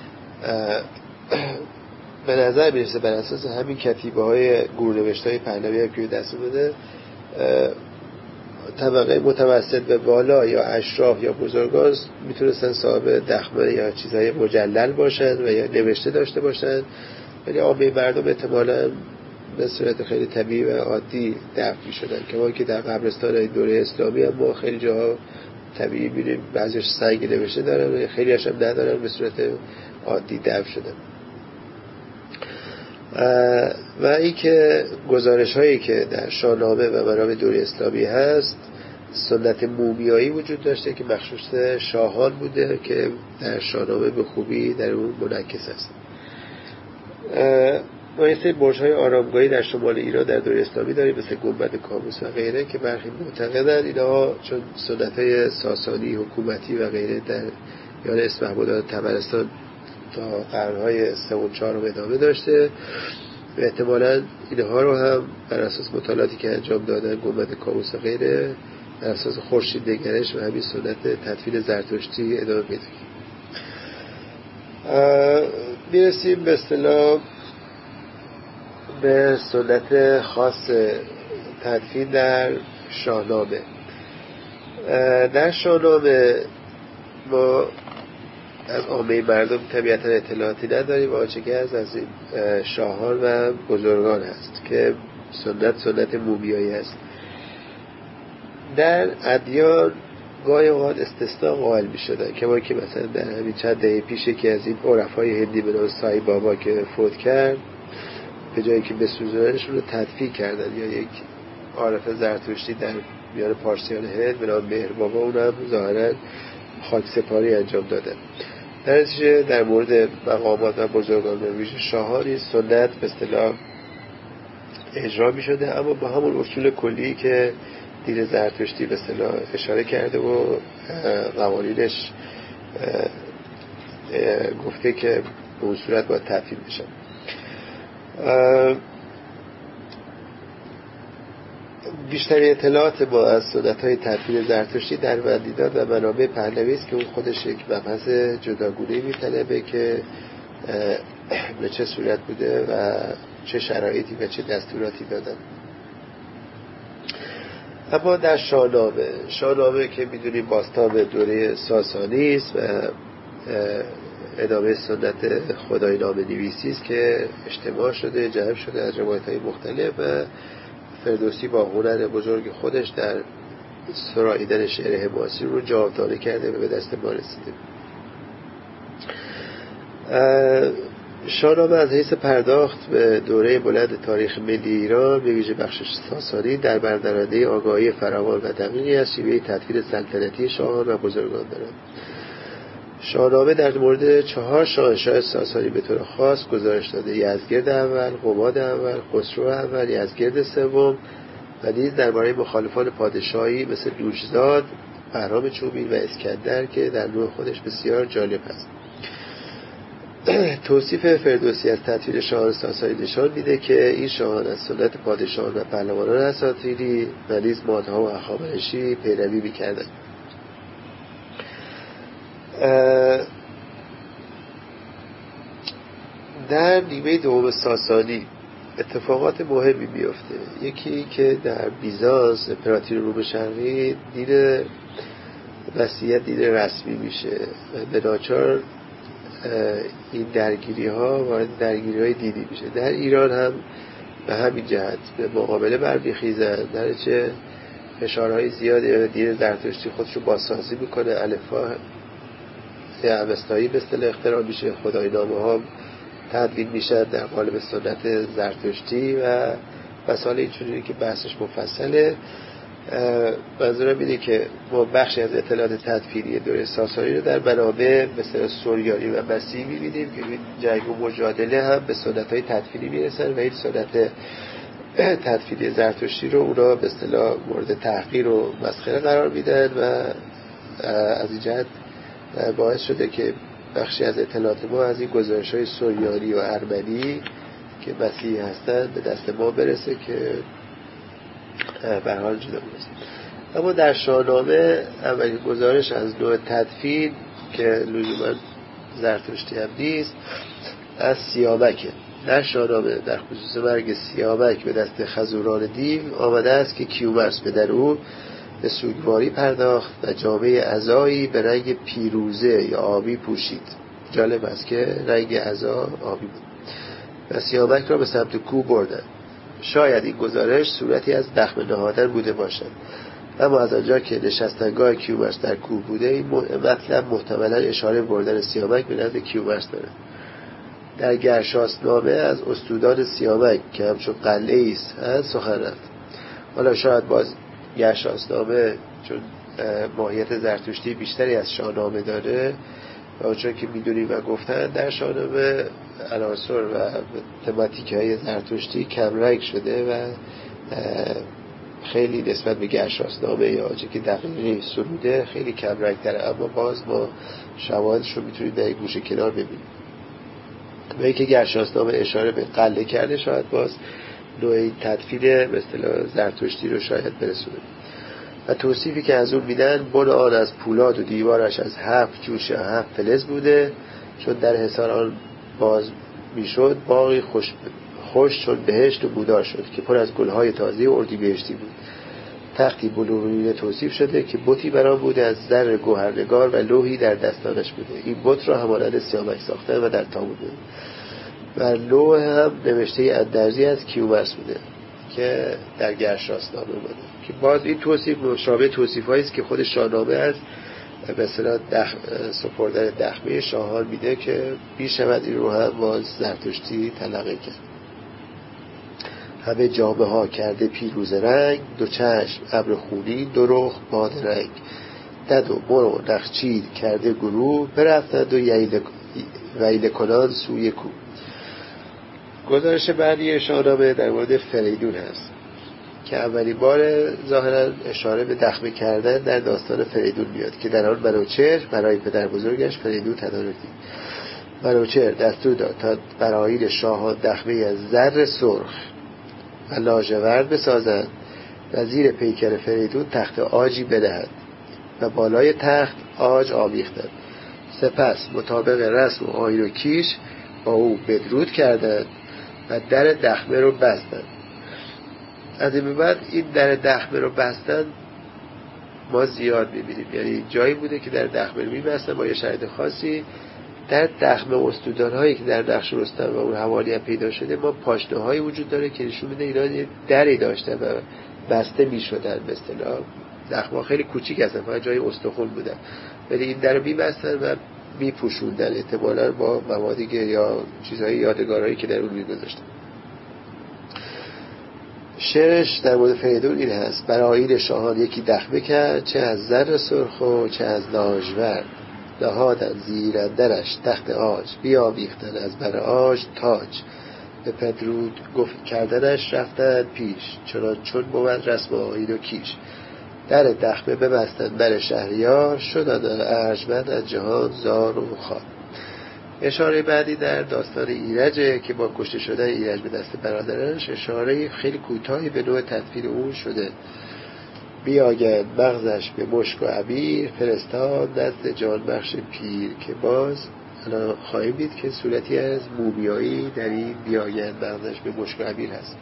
به نظر میرسه بر اساس همین کتیبه های گورنوشت های پهلوی هم که دست بوده، طبقه متوسط به بالا یا اشراف یا بزرگان میتونستن صاحب دخمه یا چیزهای مجلل باشن و یا نوشته داشته باشن، ولی عامه مردم احتمالاً به صورت خیلی طبیعی و عادی دفن میشدن، که ما که در قبرستان دوره اسلامی هم ما خیلی جاها طبیعی میریم بعضیش سنگ نوشته دارن، خیلی هاش هم ندارن، به صورت عادی دفن شدن. و این که گزارش هایی که در شاهنامه و منابع دوره اسلامی هست، سنت مومیایی وجود داشته که مخصوص شاهان بوده که در شاهنامه به خوبی در اون منعکس است. ما یه سری برج‌های آرامگاهی در شمال ایران در دوره اسلامی داریم مثل گنبد کاووس و غیره که برخی معتقدن اینها چون سنت‌های ساسانی حکومتی و غیره در یان اسفهان طبرستان تا قرن‌های سه و چهارم ادامه داشته و احتمالاً اینها رو هم بر اساس مطالعاتی که انجام دادن گنبد کاووس و غیره بر اساس خورشید نگرش و همین سنت تدفین زرتشتی ادامه پیدا کرد. میرسیم به اصطلاح به سنت خاص تدفین در شاهنامه. در شاهنامه ما از عامه مردم طبیعتا اطلاعاتی نداریم و آنچه که از از این شاهان و بزرگان هست که سنت سنت مومیایی هست. در ادیان گاهی اوقات استثناء قائل می شدن، که ما که مثلا در همین چند دهه پیشه که از این عرفای هندی به نام سای بابا که فوت کرد، به جایی که بسوزنشون رو تدفین کردن، یا یک عارف زرتشتی در میان پارسیان هند به نام مهر بابا اونم ظاهرا خاک سپاری انجام دادن. در نتیجه در مورد مقامات و بزرگان و ویژه شاهان سنت به اصطلاح اجرا می شده، اما با همون اصول کلی که دین زرتشتی به اصطلاح اشاره کرده و قوانینش گفته که به اون صورت باید تدفین بشن. بیشتری اطلاعات ما از سنت‌های تدفین زرتشتی در وندیداد و منابع پهلوی است که اون خودش یک مبحث جداگانه‌ای می‌طلبه که به چه صورت بوده و چه شرایطی و چه دستوراتی دادن. اما در شاهنامه شاهنامه که می‌دونیم باستان به دوره ساسانی است و ادامه سنت خدای نام نویسی است که اجتماع شده، جمع شده از روایت‌های مختلف و فردوسی با هنر بزرگ خودش در سراییدن شعر حماسی رو جاودانه کرده و به دست ما رسیده. شاهنامه از حیث پرداخت به دوره بلند تاریخ ملی ایران به ویژه بخش ساسانی در بردارنده آگاهی فراوان و دقیقی از شیوه تدوین سلطنتی شاهان و بزرگان دارد. شاهنامه در مورد چهار شاهنشاه ساسانی به طور خاص گزارش داده: یزدگرد اول، قباد اول، خسرو اول، یزدگرد سوم و نیز درباره مخالفان پادشاهی مثل دوشزاد، بهرام چوبین و اسکندر که در نوع خودش بسیار جالب است. توصیف فردوسی از تدوین شاهان ساسانی نشان میده که این شاهان از سنت پادشاهان و پهلوانان اساطیری و نیز مادها و هخامنشی پیروی میکردند. در نیمه دوم ساسانی اتفاقات مهمی میفته. یکی که در بیزانس امپراتوری روم شرقی دین مسیحیت دین رسمی میشه و به ناچار این درگیری ها وارد درگیری های دینی میشه. در ایران هم به همین جهت به مقابله برمیخیزن، در چه فشارهای زیادی دین زرتشتی خودشو بازسازی میکنه، الفا اوستایی به اصطلاح اختراع میشه، خدای نامه ها تدوین میشن در قالب سنت زرتشتی و مسائل اینجوری که بحثش مفصله. منظورم اینه که ما بخشی از اطلاعات تدفینی دوره ساسانی رو در منابع مثل سوریانی و مسیحی می‌بینیم که جنگ و مجادله هم به سنت‌های تدفینی میرسن و این سنت تدفینی زرتشتی رو اونا به اصطلاح مورد تحقیر و مسخره قرار میدن و از این جهت باعث شده که بخشی از اطلاعات ما از این گزارش‌های سوریانی و ارمنی که مسیحی هستن به دست ما برسه که به هر حال جدا برسه. اما در شاهنامه اولین گزارش از نوع تدفین که لزوما زرتشتی هم نیست از سیامکه. در شاهنامه در خصوص مرگ سیامک به دست خزوران دیو آمده است که کیومرث به در او به سوگواری پرداخت و جامعه عزایی به رنگ پیروزه یا آبی پوشید. جالب است که رنگ عزا آبی بود و سیامک را به سمت کوه بردند. شاید این گزارش صورتی از دخمه نهادن بوده باشد، اما از آنجا که نشستنگاه کیومرث در کوه بوده این مطلب محتملا اشاره بردن سیامک به نزد کیومرث دارد. در گرشاسنامه از استودان سیامک که همچون قلعه است هست سخن رفت. حالا شاید باز گرشاسنامه چون ماهیت زرتشتی بیشتری از شاهنامه داره و آنچون که میدونیم و گفتن در شاهنامه عناصر و تماتیک های زرتشتی کمرنگ شده و خیلی نسبت به گرشاسنامه یا آنچه که دقیقی سروده خیلی کمرنگ تره، اما باز ما شواهدش رو میتونیم در این گوشه کنار ببینیم. و اینکه گرشاسنامه اشاره به قلعه کرده شاید باز نوعی تدفین به اصطلاح زرتشتی رو شاید برسونه. و توصیفی که از اون میدن بن آن از پولاد و دیوارش از هفت جوش هفت فلز بوده، چون در حصار آن باز میشد باغی خوش خوش چون بهشت و بودار شد که پر از گلهای تازه و اردیبهشتی بود. تختی بلورینه توصیف شده که بتی برام بوده از زر گوهرنگار و لوحی در دستانش بوده. این بت را همانند سیامک ساختن و در تابوت بوده و لوح هم نوشته اندرزی از کیومرث بوده که در گرشاسنامه بوده که باز این توصیف مشابه توصیفایی است که خود شاهنامه از مثلا دخ... سپردن دخمه شاهان میده که بیشود این رو هم باز زرتشتی تلقی کرد. همه جامه ها کرده پیروز رنگ، دو چشم ابر خونی، دو رخ باد رنگ، دد و بر و نخچیر کرده گروه، برفتند و ییل ویل کنان سوی کو. گزارش بعدی شاهنامه در مورد فریدون هست که اولین بار ظاهرا اشاره به دخمه کردن در داستان فریدون میاد که در آن منوچهر برای پدر بزرگش فریدون تدارک دید. منوچهر دستور داد تا برای شاهان دخمه از زر سرخ و لاژورد بسازند و زیر پیکر فریدون تخت عاجی بدهد و بالای تخت عاج آویختند. سپس مطابق رسم و آیین و کیش با او بدرود کردند و در دخمه رو بستند. از این بعد این در دخمه رو بستن ما زیاد میبینیم، یعنی جایی بوده که در دخمه رو میبستن با یه شرایط خاصی. در دخمه استودان هایی که در نقش رستم و اون حوالی هم پیدا شده ما پاشنه هایی وجود داره که نشون میده اینا یه دری داشتن و بسته میشدن. مثلا دخمه خیلی کوچیک هستن، فقط جای استخون بودن، ولی این در رو میبستن و میپوشوندن احتمالاً با موادی که یا چیزهای یادگارهایی که در اون میگذاشتن. شعرش در مورد فریدون این هست: بر آیین شاهان یکی دخمه کرد، چه از زر سرخ و چه از لاژورد. نهادن زیر اندرش تخت عاج، بیاویختن از بر عاج تاج. به پدرود گفت کردنش رفتن پیش، چنان چون بود رسم آیین و کیش. در دخمه ببستن بر شهریار، شدن ارجمند از جهان زار و خوار. اشاره بعدی در داستان ایرجه که با کشته شدن ایرج به دست برادرش اشاره خیلی کوتاهی به نوع تدفین اون شده. بیاگند مغزش به مشک و عبیر، فرستاد نزد جانبخش پیر. که باز الان خواهیم دید که صورتی از مومیایی در این بیاگند مغزش به مشک و عبیر هست.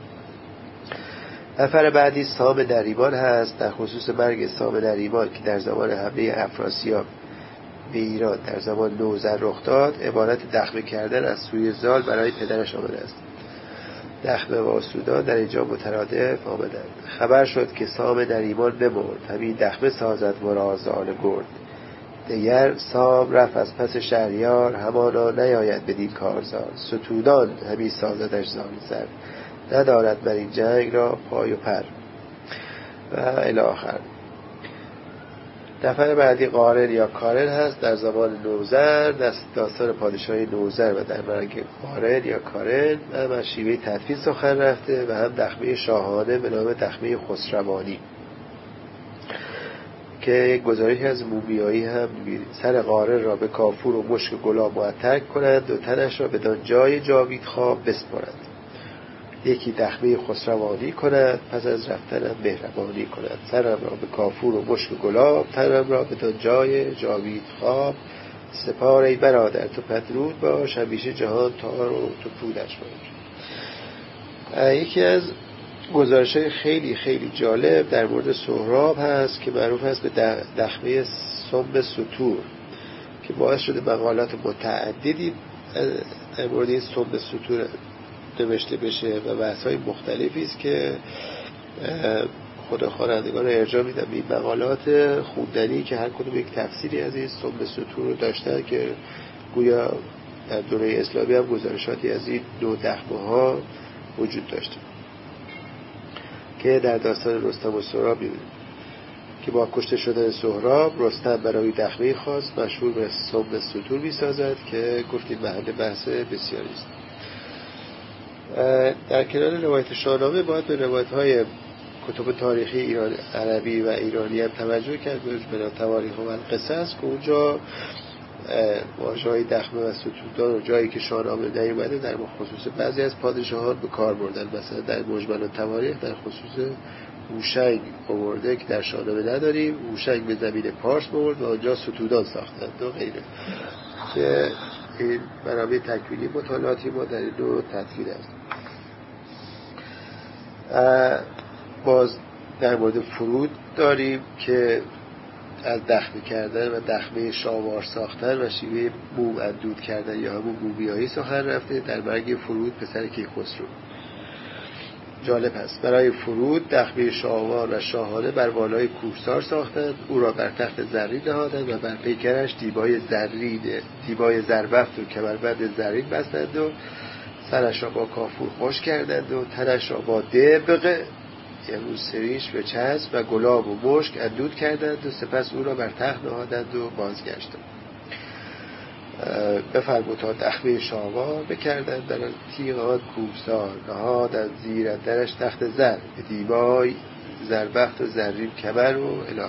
نفر بعدی سام نریمان هست. در خصوص مرگ سام نریمان که در زمان حمله افراسیاب به ایران در زمان نوذر رخ داد، عبارت دخمه کردن از سوی زال برای پدرش آمده است. دخمه و آسودا در اینجا مترادف آمدند. خبر شد که سام نریمان بمرد، همین دخمه سازد مرا زال گرد. دیگر سام رفت از پس شهریار، همانا نیاید بدین کارزار. ستودان همی سازدش زال زر، ندارد بر این جنگ را پای و پر. و الی آخر. نفر بعدی قارن یا کارن هست. در زمان نوذر، داستان پادشاهی نوذر و در مرگ قارن یا کارن هم از شیوه تدفین سخن رفته و هم دخمه شاهانه به نام دخمه خسروانی که یک گزارش از مومیایی هم می‌بینید. سر قارن را به کافور و مشک گلاب معطر کنند و تنش را بدان جای جاوید خواب بسپرند. یکی دخمه خسروانی کند، پس از رفتنم مهربانی کند. سرم را به کافور و مشک گلاب، تنم را به جای جاوید خواب. سپار ای برادر تو پدرود باش، همیشه جهان تار و تو پودش باش. یکی از گزارش‌های خیلی خیلی جالب در مورد سهراب هست که معروف است به دخمه سم ستور که باعث شده مقالات متعددی در مورد این سم ستور نوشته بشه و بحث‌های مختلفی است که خدا خوانندگان ارجاع میدم به این مقالات خوندنی که هر کدوم یک تفسیری از این سم ستور رو داشتن که گویا در دوره اسلامی هم گزارشاتی از این دو دخمه ها وجود داشته که در داستان رستم و سهراب می‌بینیم که با کشته شدن سهراب رستم برای دخمه خاص مشهور به سم ستور می‌سازد که گفتیم محل بحث بسیاری است. در کنار روایت شاهنامه باید به روایت‌های کتب تاریخی ایران عربی و ایرانی هم توجه کرد به تواریخ و القصص که اونجا واژه‌های دخمه و ستودان و جایی که شاهنامه نیومده در خصوص بعضی از پادشاهان به کار بردن. مثلا در مجمل التواریخ در خصوص هوشنگ آورده که در شاهنامه نداریم. هوشنگ به زمین پارس برد و آنجا ستودان ساختند و غیره که این برنامه تکوینی مطالعاتی ما در این دو تدوین است. باز در مورد فرود داریم که از دخمه کردن و دخمه شاوار ساختن و شیوه موم اندود کردن یا همون مومیایی سخن رفته در مرگ فرود پسر کیخسرو. جالب هست. برای فرود دخمه شاوار و شاهانه بر بالای کوهسار ساختند، او را بر تخت زرین نهادند و بر پیکرش دیبای زرین دیبای زربفت و کمربند زرین بستند و سرش را با کافور خوش کردند و تنش را با دبق یعنی سریش و چسب و گلاب و مشک اندود کردند و سپس او را بر تخت نهادند و بازگشتند. بفرمود تا دخمه شاوار بکردند در تیغ آن کوهسار، نهادند زیر اندرش تخت زر به دیبای زربفت و زرین کمر و الاخر.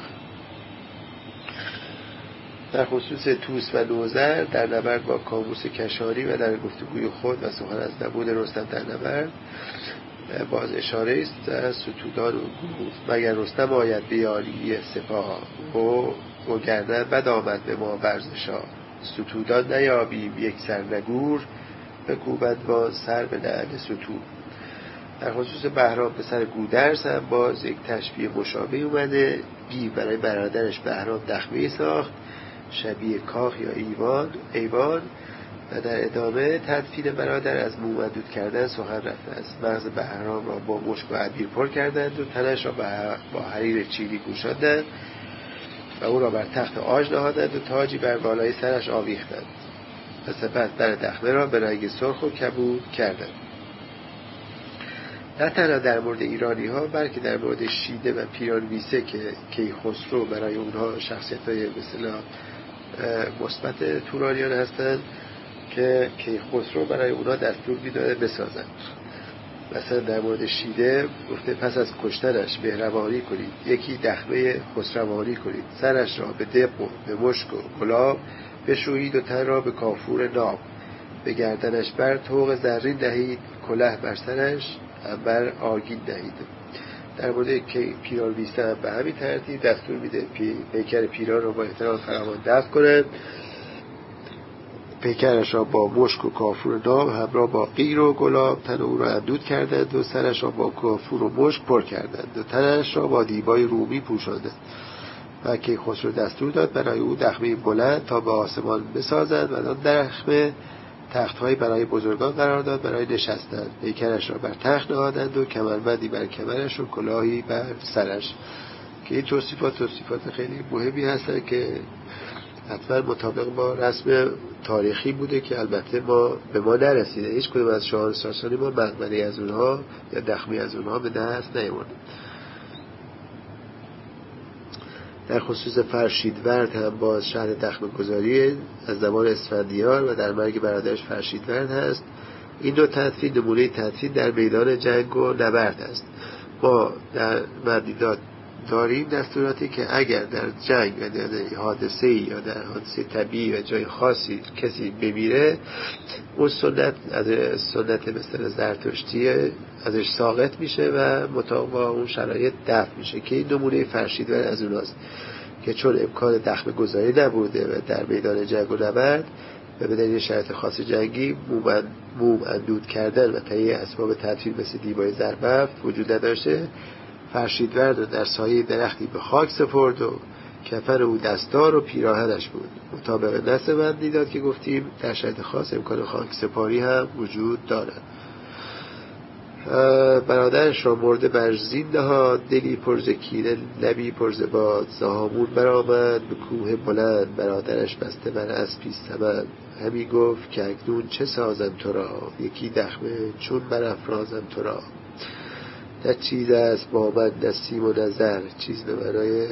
در خصوص طوس و نوذر در نبرد با کاووس کشانی و در گفتگوی خود و سخن از نبود رستم در نبرد باز اشاره است از ستودان و گفت مگر رستم آید بیاری سپاه و وگرنه بد آمد به ما ورزشا. ستودان نیابیم یک سر نگور، بکوبد با سر به نعل ستود. در خصوص بهرام پسر گودرز هم باز یک تشبیه مشابه اومده. بی برای برادرش بهرام دخمه ساخت شبیه کاخ یا ایوان ایوان و در ادامه تدفین برادر از موم اندود کردن سخن رفته است. مغز بهرام را با مشک و عبیر پر کردند و تنش را با حریر چینی پوشاندند و او را بر تخت عاج نهادند و تاجی بر بالای سرش آویختند و سپس در دخمه را به رنگ سرخ و کبود کردند. نه تنها در مورد ایرانی ها بلکه در مورد شیده و پیرانویسه که کیخسرو برای اونها شخصیت های مثلا مثبت تورانیان هستند که کیخسرو برای اونها دستور میداده بسازند. مثلا در مورد شیده گفته پس از کشتنش مهربانی کنید، یکی دخمه خسروانی کنید، سرش را به دق و به مشک و گلاب بشویید و تن را به کافور ناب، به گردنش بر طوق زرین دهید، کلاه بر سرش بر آگین دهید. در مورد پیرانویسه هم به همین ترتیب دستور میده پی... پیکر پیران را با احترام فراوان دفن کنند، پیکرش را با مشک و کافور ناب همراه با قیر و گلاب تن او را اندود کردند و سرش را با کافور و مشک پر کردند و تنش را با دیبای رومی پوشاندند. و کیخسرو دستور داد برای او دخمه بلند تا به آسمان بسازند و آن دخمه تخت‌های برای بزرگان قرار داد برای نشستن. پیکرش را بر تخت نهادند و کمربندی بر کمرش و کلاهی بر سرش، که این توصیفات توصیفات خیلی مهمی هستن که حتما مطابق با رسم تاریخی بوده که البته ما به ما نرسیده. هیچ کدوم از شاهان ساسانی ما مقبره از اونها یا دخمه از اونها به دست نیاورده. در خصوص فرشیدورد هم باز شهر دخمه گذاری از زمان اسفندیار و در مرگ برادرش فرشیدورد هست. این دو تدفین نمونه تدفین در میدان جنگ و نبرد است. ما در مردیدات داریم دستوراتی که اگر در جنگ و در حادثه یا در حادثه طبیعی و جای خاصی کسی بمیره، اون سنت از سنت مثل زرتشتی ازش ساقط میشه و مطابق با اون شرایط دفن میشه، که این نمونه فرشیدورد از اوناست که چون امکان دخمه گذاری نبوده و در میدان جنگ و نبرد و به دلیل شرایط خاص جنگی موم, موم اندود کردن و تهیه اسباب تدفین مثل دیبای زربفت وجود نداشته، فرشیدورد در سایه درختی به خاک سپرد و کفن او دستار و پیراهنش بود. مطابق نص مردیدات که گفتیم در شرایط خاص امکان خاک سپاری هم وجود دارد. برادرش را مرده بر زین نهاد، دلی پر ز کینه لبی پر ز باد، ز هامون برآمد به کوه بلند، برادرش بسته بر اسپی سمن، همی گفت که اکنون چه سازم تو را، یکی دخمه چون برافرازم تو را. نه چیز است با من نه سیم و نظر، چیز به معنای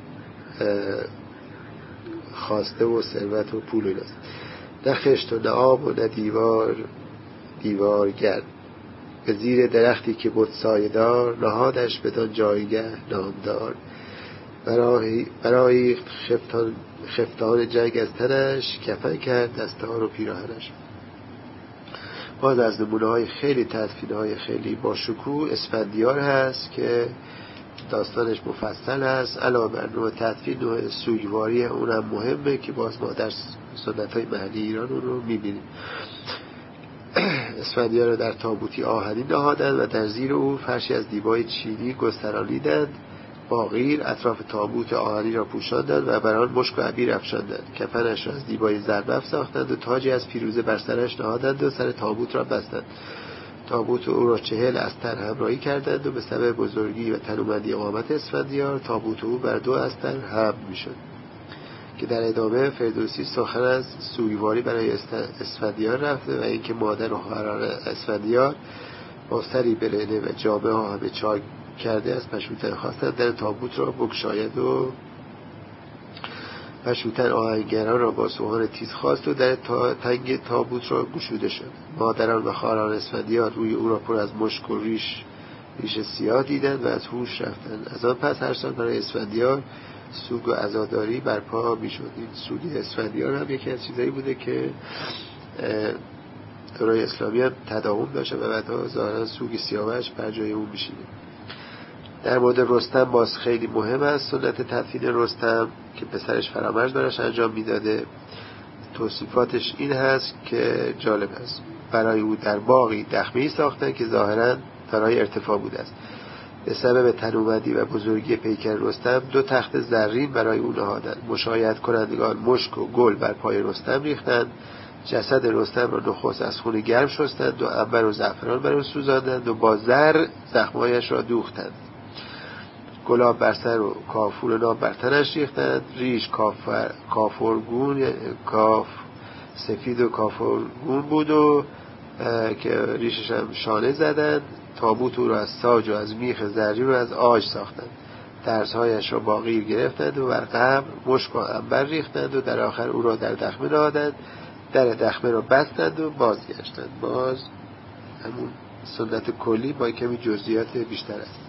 خواسته و ثروت و پول است، نه خشت و نه آب و نه دیوار دیوار گرد، به زیر درختی که بود سایه دار، نهادش بدان جایگه نامدار، برای, برای خفتان, خفتان جنگ از تنش، کفن کرد دستار و پیراهنش. باز از نمونه های خیلی تدفین های خیلی با شکوه اسفندیار هست که داستانش مفصل هست. علاوه بر نوع تدفین نوع سوگواری اونم مهمه که باز ما در سنت های محلی ایران اون رو میبینیم. اسفندیار را در تابوتی آهنی نهادند و در زیر او فرشی از دیبای چینی گسترانیدند، با قیر اطراف تابوت آهنی را پوشاندند و بر آن مشک و عبیر افشاندند. کفنش را از دیبای زربفت ساختند و تاجی از پیروزه بر سرش نهادند و سر تابوت را بستند. تابوت او را چهل استر همراهی کردند و به سبب بزرگی و تنومندی قامت اسفندیار تابوت او بر دو استر حمل میشد. که در ادامه فردوسی سخن از سوگواری برای اسفندیار رفته و اینکه مادر و خواهران اسفندیار با سری برهنه و جامه ها همه چاک کرده از پشوتن خواستند در تابوت را بگشاید و پشوتن آهنگران را با سوهان تیز خواست و در تا تنگ تابوت را گشوده شد. مادران و خواهران اسفندیار روی او را پر از مشک و ریش ریش سیاه دیدند و از هوش رفتند. از آن پس هر سال برای اسفندیار سوگ و عزاداری برپا می شد. این سوگ اسفندیار هم یکی از چیزایی بوده که دورای اسلامی هم تداوم داشته و بعدها ظاهرا سوگ سیاوش بر جای اون میشینه. در مورد رستم باز خیلی مهم است سنت تدفین رستم که پسرش فرامرز براش انجام میداده. توصیفاتش این هست که جالب است. برای او در باغی دخمه‌ای ساختن که ظاهرا دارای ارتفاع بوده است. به سبب تنومندی و بزرگی پیکر رستم دو تخت زرین برای او نهادند. مشایعت کنندگان مشک و گل بر پای رستم ریختند. جسد رستم را نخست از خون گرم شستند و عنبر و زعفران بر او سوزاندند و با زر زخمهایش را دوختند. گلاب بر سر و کافور ناب بر تنش ریختند. ریش کافر کافرگون کاف سفید و کافرگون بود و که ریشش هم شانه زدند. تابوت او را از ساج و از میخ زرین و از آج ساختند. درسهایش را با قیر گرفتند و بر قبر مشک و عنبر ریختند و در آخر او را در دخمه نهادند. در دخمه را بستند و بازگشتند. باز همون سنت کلی با کمی جزئیات بیشتر است.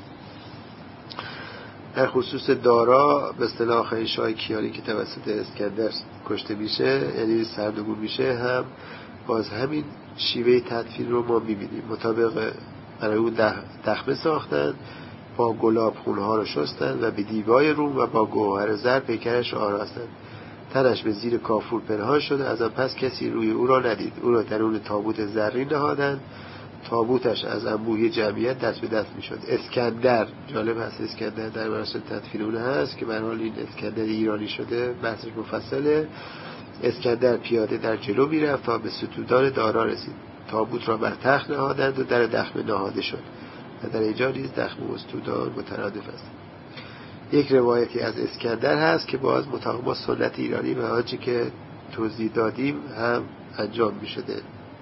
در خصوص دارا به اصطلاح آخرین شاه کیانی که توسط اسکندر کشته میشه، یعنی سردگون میشه، هم باز همین شیوه تدفین رو ما میبینیم. مطابق برای او دخمه ساختند، با گلاب خونها رو شستند و به دیبای روم و با گوهر زر پیکرش آراستند. تنش به زیر کافور پنهان شده، از آن پس کسی روی او را ندید. او را درون تابوت زرین نهادند. تابوتش از انبوهی جمعیت دست به دست می شد. اسکندر، جالب هست اسکندر در مراسم تدفین اون هست که به هر حال این اسکندر ایرانی شده، بحثش مفصله. اسکندر پیاده در جلو می رفت تا به ستودان دارا رسید. تابوت را بر تخت نهادند و در دخمه نهاده شد و در اینجا نیز دخمه و ستودان مترادف است. یک روایتی از اسکندر هست که باز مطابق با سنت ایرانی و آنچه که توضیح دادیم هم انجام می شده.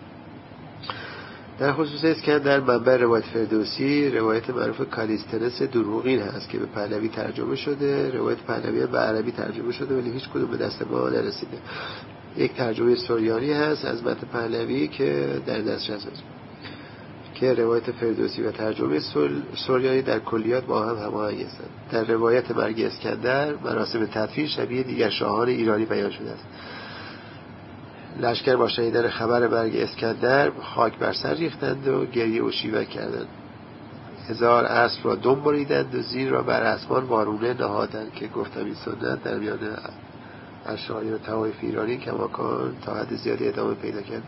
در خصوص اسکندر منبع روایت فردوسی روایت معروف کالیستنس دروغین هست که به پهلوی ترجمه شده. روایت پهلوی به عربی ترجمه شده ولی هیچ کدوم به دست ما نرسیده. یک ترجمه سوریانی هست از متن پهلوی که در دسترس است که روایت فردوسی و ترجمه سوریانی در کلیات با هم هماهنگ هستند. در روایت مرگ اسکندر مراسم تدفین شبیه دیگر شاهان ایرانی بیان شده است. لشکر با شنیدن خبر مرگ اسکندر خاک بر سر ریختند و گریه و شیوه کردند. هزار اسب را دم بریدند و زین را بر اسبان وارونه نهادند که گفتم این سنت در میان اشاعره و طوایف ایرانی کماکان تا حد زیادی ادامه پیدا کرد.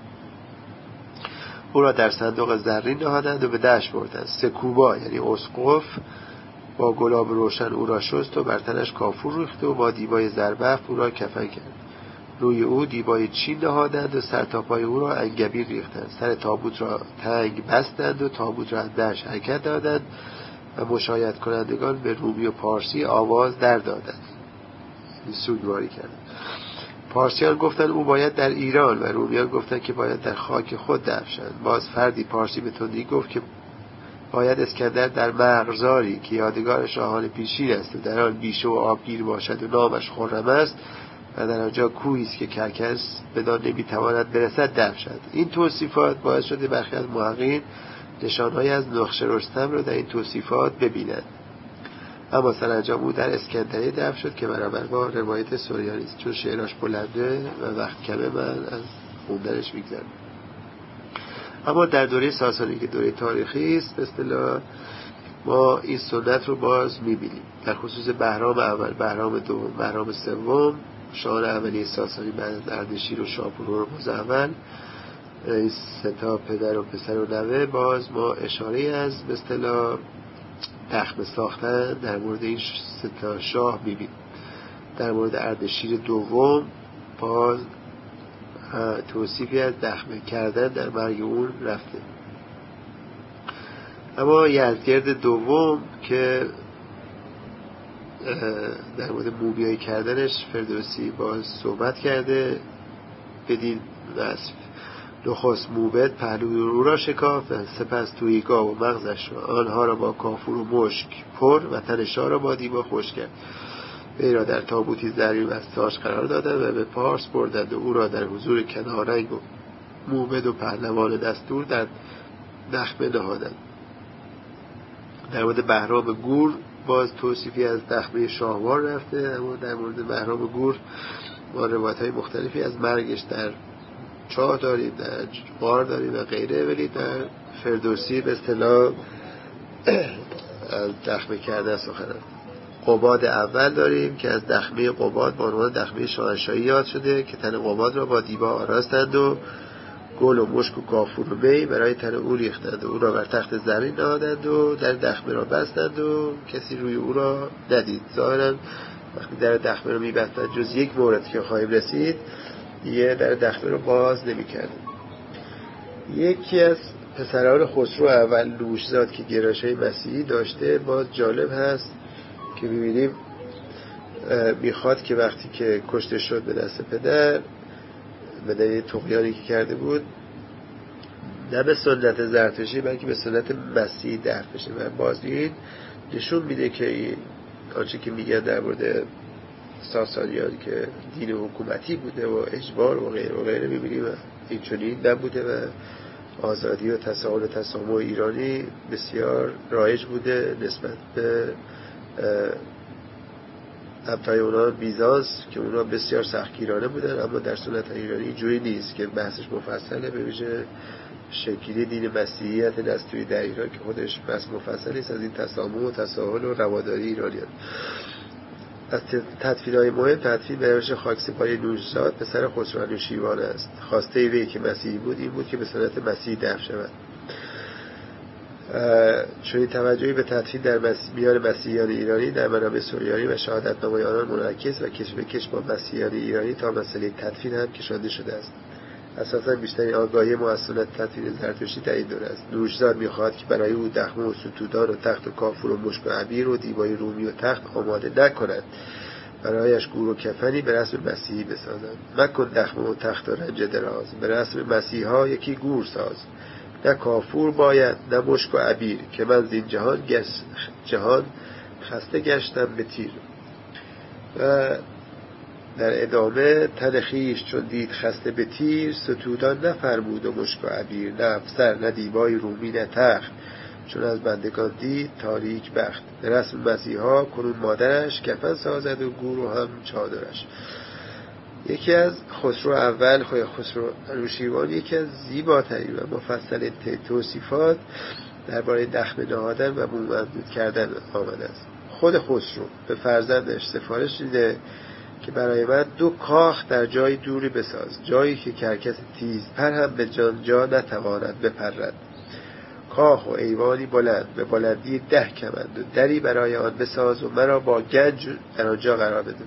او را در صندوق زرین نهادند و به دشت بردند. سکوبا یعنی اسقف با گلاب روشن او را شست و بر تنش کافور ریخت و با دیبای زربفت او را کفن کرد. روی او دیبای چین نهادند و سر تا پای او را انگبین ریختند. سر تابوت را تنگ بستند و تابوت را از دشت حرکت دادند و مشایعت کنندگان به رومی و پارسی آواز در دادند، سوگواری کردند. پارسیان گفتند او باید در ایران و رومیان گفتند که باید در خاک خود دفنشند. باز فردی پارسی به تندی گفت که باید اسکندر در مرغزاری که یادگار شاهان پیشین است و در آن بیشه و آبگیر باشد و نامش خرم است و در آنجا کوهی است که کرکس بدان نمیتواند برسد دفن شد. این توصیفات باعث شده برخی از محققین نشانهایی از نقش رستم را در این توصیفات ببینند. اما سرانجام او در اسکندریه دفن شد که برابر با روایت سوریانی است. چون شعراش بلنده و وقت کمه من از خوندنش میگذرم. اما در دوره ساسانی که دوره تاریخی است به اصطلاح ما این سنت رو باز میبینیم. در خصوص بهرام اول، بهرام دوم، بهرام سوم، شاهان اولیه ساسانی بعد از اردشیر و شاپور و مزاحم، این سه تا پدر و پسر و نوه، باز ما اشاره از به اصطلاح دخمه ساختن در مورد این سه تا شاه میبینیم. در مورد اردشیر دوم باز توصیفی از دخمه کردن در مرگ اون رفته. اما یزدگرد دوم که در مورد مومیایی کردنش فردوسی باز صحبت کرده بدین وصف: نخست موبد پهلوی او را شکافت، سپس توییگاه و مغزش را آنها را با کافور و مشک پر و تنشا را با دیبا خوش کرد. وی را در تابوتی زرین و از تاج قرار دادند و به پارس بردند و او را در حضور کنارنگ و موبد و پهلوان دستور در دخمه نهادند. در مورد بهرام گور باز توصیفی از دخمه شاهوار رفته. اما در مورد بهرام گور ما روایت‌های مختلفی از مرگش در چاه داریم، در غار داریم و غیره، ولی در فردوسی به اصطلاح از دخمه کرده سخن. قباد اول داریم که از دخمه قباد با عنوان دخمه شاهنشاهی یاد شده که تن قباد را با دیبا آراستند و گل و مشک و کافور و می برای تن او ریختند و او را بر تخت زرین نهادند و در دخمه را بستند و کسی روی او را ندید. ظاهرا وقتی در دخمه را می‌بستند جز یک مورد که خواهیم رسید دیگه در دخمه را باز نمی‌کردند. یکی از پسران خسرو اول نوشزاد که گرایش‌های مسیحی داشته باز جالب هست که می‌بینیم میخواد که وقتی که کشته شد به دست پدر به دلیل طغیانی که کرده بود نه به سنت زرتشتی بلکه به سنت مسیحی دفن بشه و باز این نشون میده که این آنچه که میگن در مورد ساسانیان که دین حکومتی بوده و اجبار و غیره و غیره میبینیم این چنین نبوده و آزادی و تساهل و تسامح ایرانی بسیار رایج بوده نسبت به همتای اونا بیزانس که اونا بسیار سختگیرانه بودن، اما در سنت ایرانی جوری نیست که بحثش مفصله. به ویژه شکلی دین مسیحیت نستوری در ایران که خودش بحث مفصلی است از این تسامح و تساهل و رواداری ایرانیان. از تدفین‌های مهم تدفین به روش خاکسپاری نوشزاد پسر خسرو انوشیروان است. خواسته وی که مسیحی بود این بود که به سنت مسیحی دفن شود. چون توجهی به تدفین در میان مسیحیان ایرانی در منابع سوریانی و شهادتنامه‌های آنان منعکس و کش به کش با مسیحیان ایرانی تا مسئله تدفین هم کشانده شده است. اساساً بیشترین آگاهی ما از سنت تدفین زرتشتی در این دوره است. نوشزاد می‌خواهد که برای او دخمه و ستودان و تخت و کافور و مشک و عبیر و دیبای رومی و تخت آماده نکند، برایش گور و کفنی به رسم مسیحی بسازند. مکن دخمه و تخت و رنج دراز، به رسم مسیحا یکی گور ساز. نه کافور باید نه مشک و عبیر، که من زین جهان گس جهان خسته گشتم به تیر. و در ادامه تن خویش چون دید خسته به تیر، ستودان نفرمود و مشک و عبیر، نه افسر نه دیبای رومی نه تخت، چون از بندگان دید تاریک بخت. به رسم مسیحا کنون مادرش کفن سازد و گور و هم چادرش. یکی از خسرو اول خود خسرو انوشیروان یکی از زیباترین و مفصل توصیفات درباره دخمه نهادن و مومندود کردن آمده است. خود خسرو به فرزندش سفارش میده که برای من دو کاخ در جای دوری بساز، جایی که کرکس تیز پر هم به جان جا نتواند بپرد. کاخ و ایوانی بلند به بلندی ده کمند و دری برای آن بساز و مرا با گنج در آنجا قرار بده.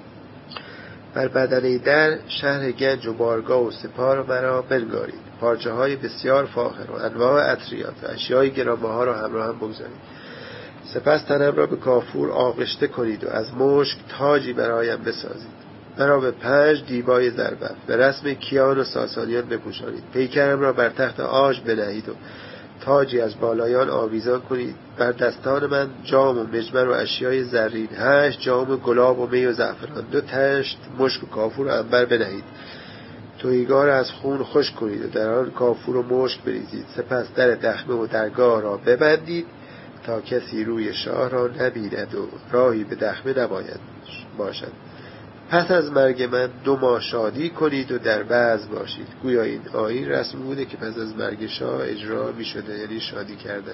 بر بدنه در شهر گنج و بارگاه و سپار مرا بنگارید. پارچه های بسیار فاخر و انواع عطریات و اشیای گرانبها را همراه هم بگذارید. سپس تنم را به کافور آغشته کنید و از مشک تاجی برایم بسازید. مرا به پنج دیبای زربفت به رسم کیان و ساسانیان بپوشانید. پیکرم را بر تخت عاج بنهید و تاجی از بالایان آویزان کنید. بر دستان من جام و مجمر و اشیای زرین، هشت جام گلاب و می و زعفران، دو تشت مشک و کافور و عنبر بنهید. تویگار از خون خوش کنید و در آن کافور و مشک بریزید. سپس در دخمه و درگاه را ببندید تا کسی روی شاه را نبیند و راهی به دخمه نباید باشد. پس از مرگ من دو ماه شادی کنید و در بعض باشید. گویا این آیین رسم بوده که پس از مرگ شاه اجرا می شده، یعنی شادی کردن.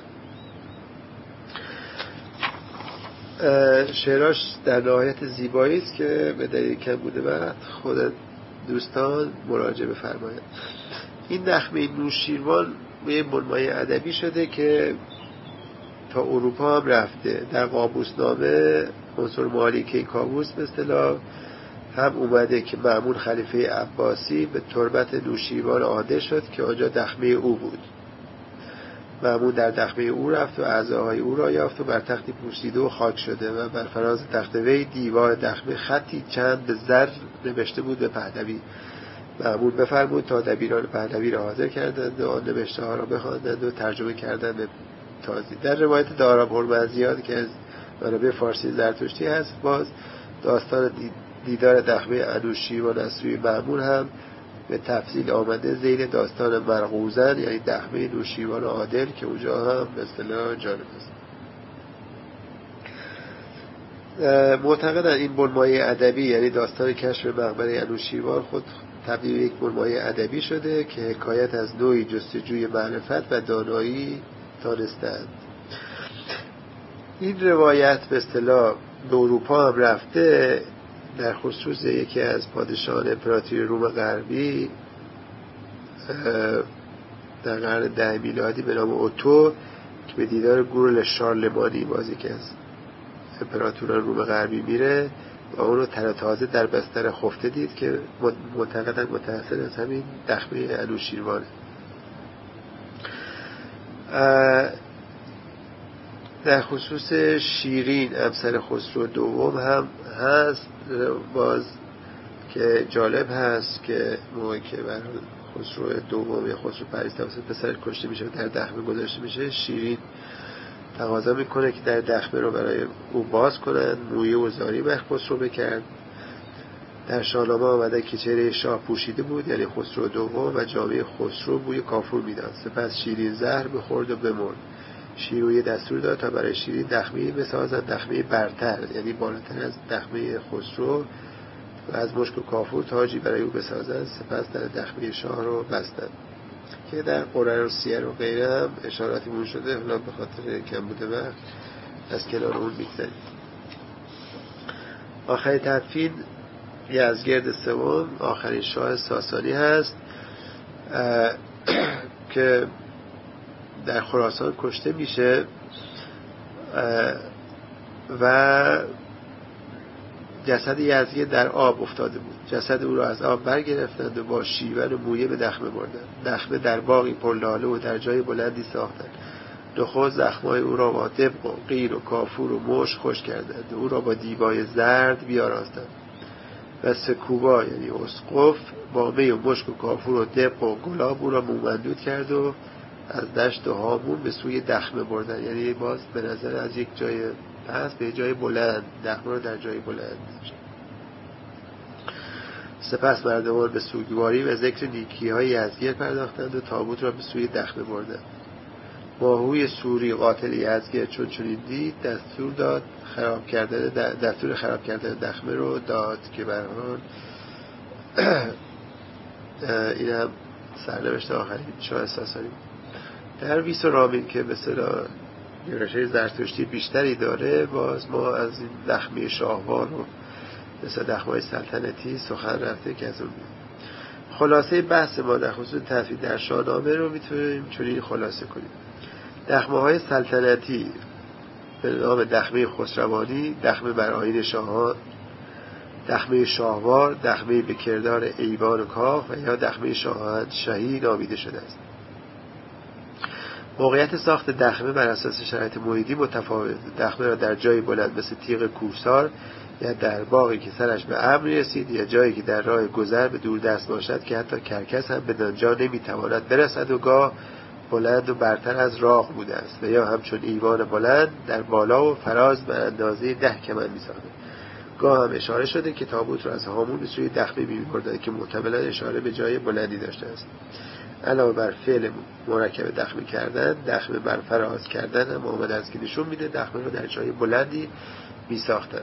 شعراش در نهایت زیبایی است که به دلیل کم بوده وقت خود دوستان مراجعه بفرمایید. این دخمه نوشیروان به بنمای ادبی شده که تا اروپا هم رفته. در قابوسنامه عنصر مالکه کاووس به اصطلاح هم اومده که مأمون خلیفه عباسی به تربت نوشیروان عاده شد که آنجا دخمه او بود. مأمون در دخمه او رفت و اعضاهای او را یافت و بر تختی پوسیده و خاک شده و بر فراز تخت وی دیوار دخمه خطی چند به زر نوشته بود به پهلوی. مأمون بفرمود تا دبیران پهلوی را حاضر کردند و آن نوشته ها را بخواندند و ترجمه کردند به تازی. در روایت دارا هرمزیان که از منابع فارسی زرتشتی هست باز داستان دیدار دخمه انوشیروان از سوی مأمون هم به تفصیل آمده زیر داستان مرغوزن، یعنی دخمه نوشیروان عادل که اونجا هم به اصطلاح جالب است. معتقدن این بنمایه ادبی یعنی داستان کشف مقبره انوشیروان خود تبدیل به یک بنمایه ادبی شده که حکایت از نوعی جستجوی معرفت و دانایی دانستند. این روایت به اصطلاح به اروپا هم رفته. در خصوص یکی از پادشاهان امپراتوری روم غربی در قرن ده میلادی به نام اوتو که به دیدار گورل شارلمانی بازی که از امپراتوران روم غربی میره و اون رو تر تازه در بستر خفته دید که معتقدن متأثر از همین دخمه انوشیروانه. در خصوص شیرین همسر خسرو دوم هم هست باز که جالب هست که موقعی که برای خسرو دوم یا خسرو پرویز توسط پسرش کشته میشه در دخمه گذاشته میشه، شیرین تقاضا میکنه که در دخمه رو برای او باز کنن، مویه و زاری بر خسرو بکرد. در شاهنامه آمده که چهره شاه پوشیده بود، یعنی خسرو دوم، و جامعه خسرو بوی کافور میداد. سپس شیرین زهر بخورد و بمرد. شیرویه دستور داد تا برای شیرین دخمه‌ای بسازند، دخمه برتر، یعنی بالاتر از دخمه خسرو، و از مشک و کافور تاجی برای او بسازند. سپس در دخمه شاه رو بستند که در قرآن و سیر و غیره هم اشاراتی مون شده. حالا به خاطر کم بوده وقت از کنار اون میگذاریم. آخرین تدفین یزدگرد سوم، آخرین شاه ساسانی هست که در خراسان کشته میشه و جسد یزدگرد در آب افتاده بود. جسد او را از آب برگرفتند و با شیون و مویه به دخمه بردند. دخمه در باغی پر لاله و در جای بلندی ساختند. نخست زخمای او را با دبق و قیر و کافور و مشک خوش کردند. او را با دیبای زرد بیاراستند و سکوبا یعنی اسقف با می و مشک و کافور و دبق و گلاب او را مومندود کرد و از دشت و هامون به سوی دخمه بردن. یعنی باز به نظر از یک جای پس به جای بلند، دخمه رو در جای بلند. سپس مردمان به سوگواری و ذکر نیکی های یزدگرد پرداختند و تابوت را به سوی دخمه بردند. ماهوی سوری قاتل یزدگرد چون چنین دید دستور داد خراب کردن دستور خراب کردن دخمه رو داد که به هر حال این هم سرنوشت آخرین شاه ساسانی. در ویس و رامین که به اصطلاح گرایش زرتشتی بیشتری داره، باز ما از این دخمه شاهوار و مثل دخمه‌های سلطنتی سخن رفته که از اون خلاصه بحث ما در خصوص تدفین در شاهنامه رو میتونیم چنین خلاصه کنیم. دخمه‌های سلطنتی به نام دخمه خسروانی، دخمه بر آیین شاهان، دخمه شاهوار، دخمه به کردار ایوان و کاخ و یا دخمه شاهنشاهی نامیده شده است. موقعیت ساخت دخمه بر اساس شرایط محیطی متفاوت. دخمه را در جای بلند مثل تیغ کوهسار یا در باغی که سرش به ابر رسید یا جایی که در راه گذر به دور دست باشد که حتی کرکس هم به آنجا نمیتواند برسد و گاه بلند و برتر از راغ بوده است و یا همچون ایوان بلند در بالا و فراز به اندازه ده کمن می‌سازد. گاه هم اشاره شده که تابوت را از هامون به سوی دخمه می‌بردند که محتملاً اشاره به جای بلندی داشته است. علاوه بر فعل مرکب دخمه کردن، دخمه بر فراز کردن هم آمده است که نشون میده دخمه رو در جای بلندی می‌ساختند.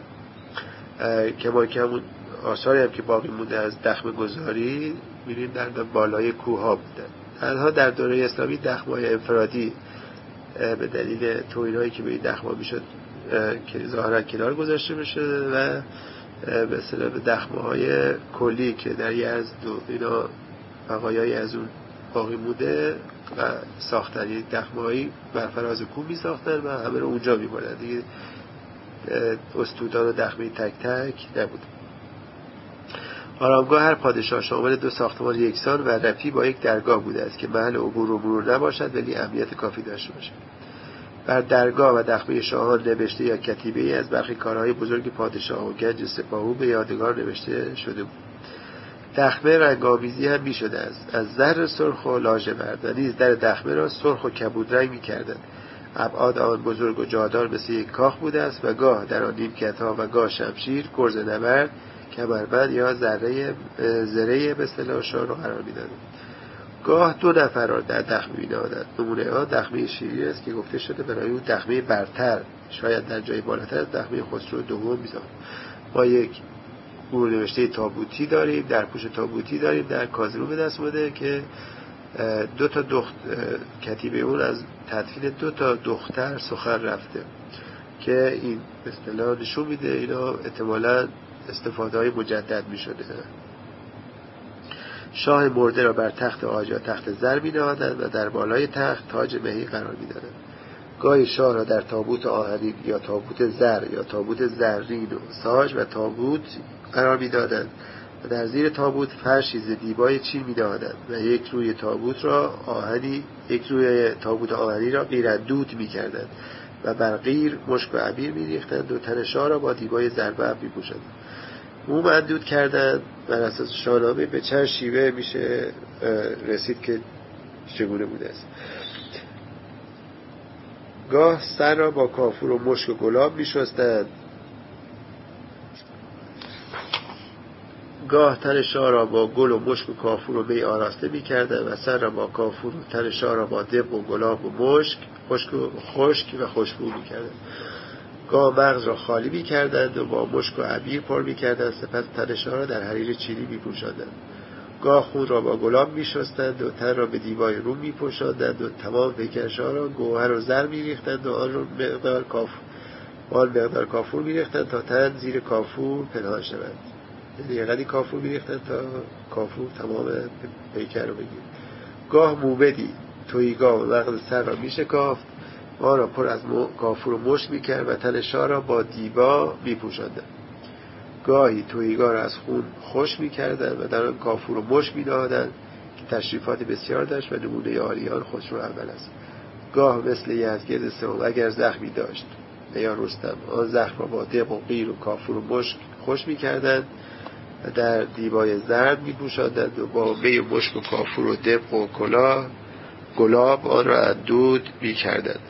که ما که همون آثاری هم که باقی مونده از دخمه گذاری می‌بینیم در بالای کوه‌ها بودن. تنها در دوره اسلامی دخمه‌های انفرادی به دلیل توهین‌هایی که به این دخمه‌ها میشد که ظاهرا کنار گذاشته میشه و به اصطلاح به دخمه‌های کلی که در یزد و اینا بقایای از اون باقی مونده و ساختن، یعنی دخمه‌هایی بر فراز کوه می‌ساختن و همه رو اونجا می‌بردن دیگه. استودان و دخمه تک تک نبود. آرامگاه هر پادشاه شامل دو ساختمان یکسان و رفیع با یک درگاه بوده است که محل عبور و مرور نباشد ولی امنیت کافی داشته باشد. بر درگاه و دخمه شاهان نوشته یا کتیبه‌ای از برخی کارهای بزرگ پادشاه و گنج سپاهو به یادگار نوشته شده بود. دخمه رنگامیزی هم می شده است از زر سرخ و لاژورد و نیز در دخمه را سرخ و کبود رنگ می کردند. ابعاد آن بزرگ و جادار مثل یک کاخ بوده است و گاه در آن نیمکت‌ها و گاه شمشیر، گرز نبرد، کمربند یا ذره زره به اصطلاح شاه را قرار می‌دادند. گاه دو نفر را در دخمه می‌نهادند. نمونه آن دخمه شیرین است که گفته شده برای او دخمه برتر، شاید در جای بالاتر از دخمه خسرو دوم می‌ساخت. ما یک گورنوشته تابوتی داریم، در پوش تابوتی داریم در کازرو به دست اومده که دو تا دخت کتیبه اون از تدفین دو تا دختر سخن رفته که این به اصطلاح نشون میده اینا احتمالاً استفاده های مجدد می شده. شاه مرده را بر تخت عاج یا تخت زر می نهادند و در بالای تخت تاج مهی قرار می دادند. گاهی شاه را در تابوت آهنین یا تابوت زر یا تابوت زرین و ساج و تابوت قرار می دادند و در زیر تابوت فرشی ز دیبای چین می نهادند و یک روی تابوت را آهنی یک روی تابوت آهنی را قیراندود می کردند و بر قیر مشک و عبیر میریختند و تن شاه را با دیبای زربفت میپوشاندند. موم اندود کردند. بر اساس شاهنامه به چند شیوه میشه رسید که چگونه بوده است. گاه سر را با کافور و مشک و گلاب میشستند، گاه تن شاه را با گل و مشک و کافور و می آراسته می‌کردند و سر را با کافور و تن شاه را با دبق و گلاب و مشک خشک و خشک و خوشبو می‌کردند. گاه مغز را خالی می‌کردند و با مشک و عبیر پر می‌کردند، سپس تن شاه را در حریر چینی می‌پوشاندند. گاه خون را با گلاب می‌شستند و تن را به دیبای روم می‌پوشاندند و تمام پیکر شاه را گوهر و زر می‌ریختند و آن را مقدار کافور آن مقدار کافور می‌ریختند تا تن زیر کافور پنهان شود. یعنی قدی کافور می‌ریختند تا کافور تمام پیکر رو بگیرد. گاه موبدی توییگاه و مغز سر را می‌شکافت، آن را پر از کافور و مشک می‌کرد و تن شاه را با دیبا می‌پوشاندند. گاهی توییگاه را از خون خوش می‌کردند و در آن کافور و مشک می‌نهادند که تشریفات بسیار داشت و نمونه آریان خسرو اول است. گاه مثل یزدگرد سوم اگر زخمی داشت یا رستم، آن زخم را با دبق و قیر و کافور و مشک خوش می‌کردند و در دیبای زرد می‌پوشاندند و با می و مشک و کافور و دبق و کلاه گلاب آن را اندود می‌کردند.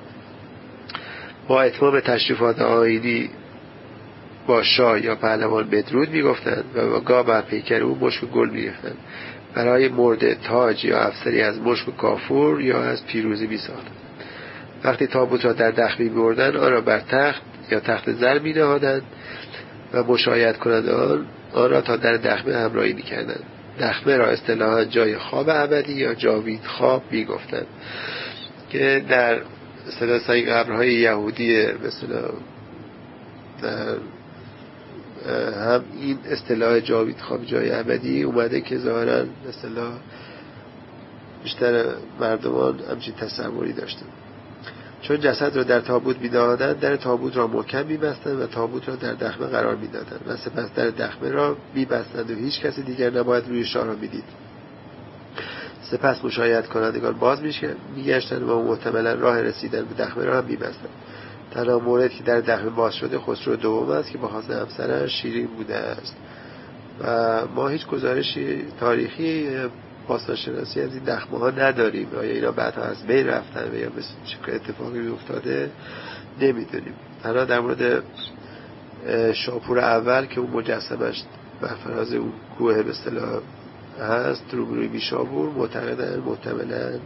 با اتمام تشریفات آیینی با شاه یا پهلوان بدرود می‌گفتند و گاه بر پیکر او مشک و گل می‌ریختند. برای مرده تاج یا افسری از مشک و کافور یا از پیروزی می‌ساختند. وقتی تابوت را در دخمه می‌بردند، آن را بر تخت یا تخت زر می‌نهادند و مشایعت کنندگان آن را تا در دخمه همراهی می‌کردند. دخمه را اصطلاحاً جای خواب ابدی یا جاوید خواب می‌گفتند که در اصطلاح سنگ قبرهای یهودی مثلا در هم این اصطلاح جاوید خواب جای ابدی اومده که ظاهراً اصطلاح بیشتر مردمان همچین تصوری داشتند. چون جسد را در تابوت می‌نهادند، در تابوت را محکم می‌بستند و تابوت را در دخمه قرار می‌دادند و سپس در دخمه را می‌بستند و هیچ کسی دیگر نباید روی شاه را می‌دید. سپس مشایعت کنندگان باز می‌گشتند و محتملاً راه رسیدن به دخمه را هم می‌بستند. تنها مورد که در دخمه باز شده خسرو دوم است که با خواست همسرش شیرین بوده است و ما هیچ گزارشی تاریخی باستانشناسی از این دخمه ها نداریم. آیا اینا بعدها از بین رفتن و یا مثل چه اتفاقی افتاده نمیدونیم. تنها در مورد شاپور اول که اون مجسمش بر فراز اون کوه به اصطلاح هست روبروی بیشابور معتقدن محتملاً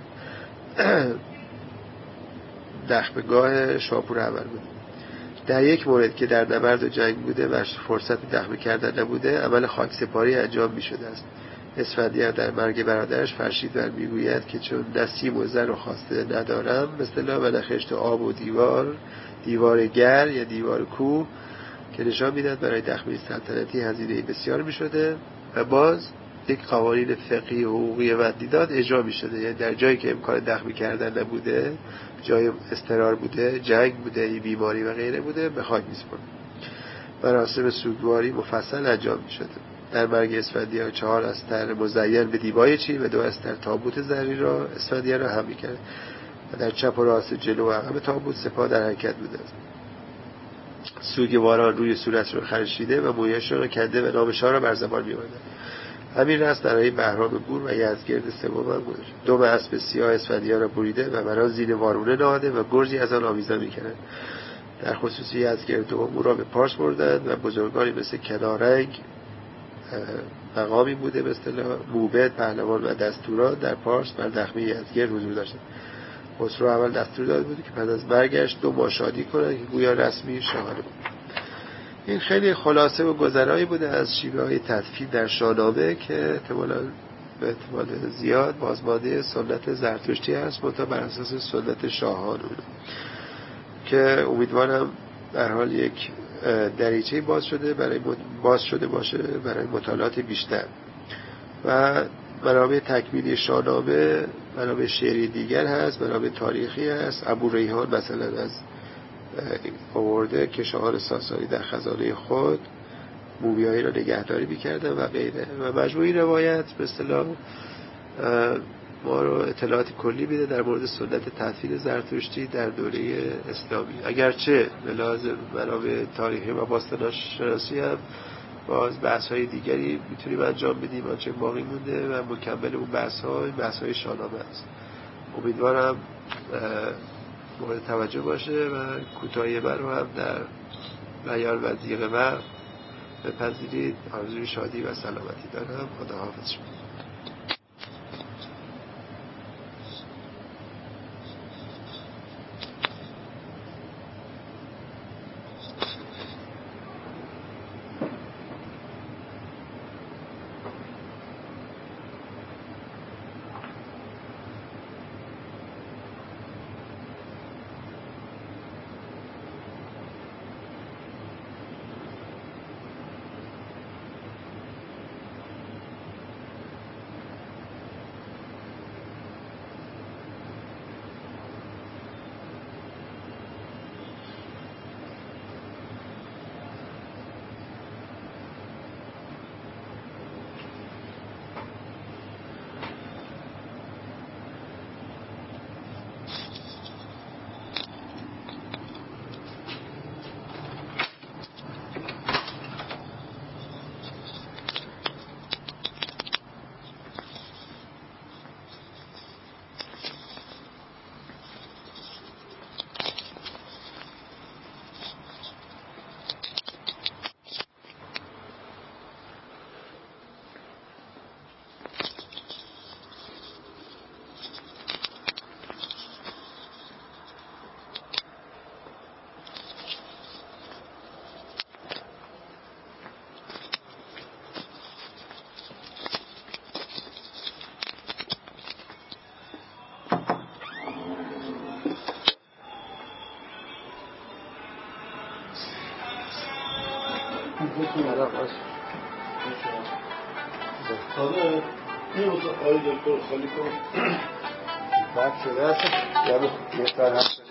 دخمه‌گاه شاپور اول بود. در یک مورد که در نبرد و جنگ بوده و فرصت دخمه کردن نبوده، عمل خاک سپاری انجام می شده است. اسفندیار در مرگ برادرش فرشید و میگوید که چون نسیم و زر و خواسته ندارم مثلا و نخشت و آب و دیوار دیوار گر یا دیوار کوه، که نشان میداد برای دخمه سلطنتی هزینه بسیار می شده و باز یک قوانین فقهی و حقوقی مدیدات اجرا می شده. یعنی در جایی که امکان دخمه کردن نبوده، جای استقرار بوده، جنگ بوده، بیماری و غیره بوده، به خاک می سپرد. مراسم سوگواری مفصل انجام می شده. در مرگ اسفندیار چهار استر مزین به دیبای چین و دو استر تابوت زری را اسفندیار را هم می‌کرد و در چپ و راست جلو و عقب تابوت سپاه در حرکت بوده است. سوگواران روی صورت را خراشیده و مویش را کنده و نام شاه را بر زبان می‌آوردند. همین رسم برای بهرام گور و یزدگرد سوم هم بود. دم اسب سیاه اسفندیار را بریده و بر آن زیر وارونه نهاده و گرزی از آن آویزان می‌کردند. در خصوص یزدگرد دوم او را به پارس بردند و بزرگانی مثل کنارنگ مقامی بوده به اصطلاح موبد، پهلوان و دستوران در پارس بر دخمه یزدگرد حضور داشتند. خسرو اول دستور داده بود که بعد از مرگش دو ماه شادی کنند که گویا رسمی شاهانه بود. این خیلی خلاصه و گذرایی بوده از شیوه های تدفین در شاهنامه که احتمالاً به احتمال زیاد بازمانده سنت زرتشتی هست، منتها بر اساس سنت شاهان که امیدوارم به حال یک دریچه باز شده برای باز شده باشه برای مطالعات بیشتر. و منابع تکمیلی شاهنامه منابع شعری دیگر هست، منابع تاریخی هست. ابو ریحان مثلا از آورده که شاهان ساسانی در خزانه خود مومیایی را نگهداری می‌کردند و غیره و مجموعی روایت به اصطلاح ما رو اطلاعات کلی میده در مورد سنت تدفین زرتشتی در دوره اسلامی. اگرچه به لحاظ منابع تاریخی و باستانشناسی هم باز بحث‌های دیگری میتونیم انجام بدیم، آنچه باقی مونده و مکمل اون بحث‌ها بحث‌های شاهنامه است. امیدوارم مورد توجه باشه و کوتاهی من رو هم در بیان و ذیق و بپذیرید. آرزوی شادی و سلامتی دارم. خداحافظ شما. حالا این اتاق آقای دکتر خالی کن. بحث شده هست یا یه سر هست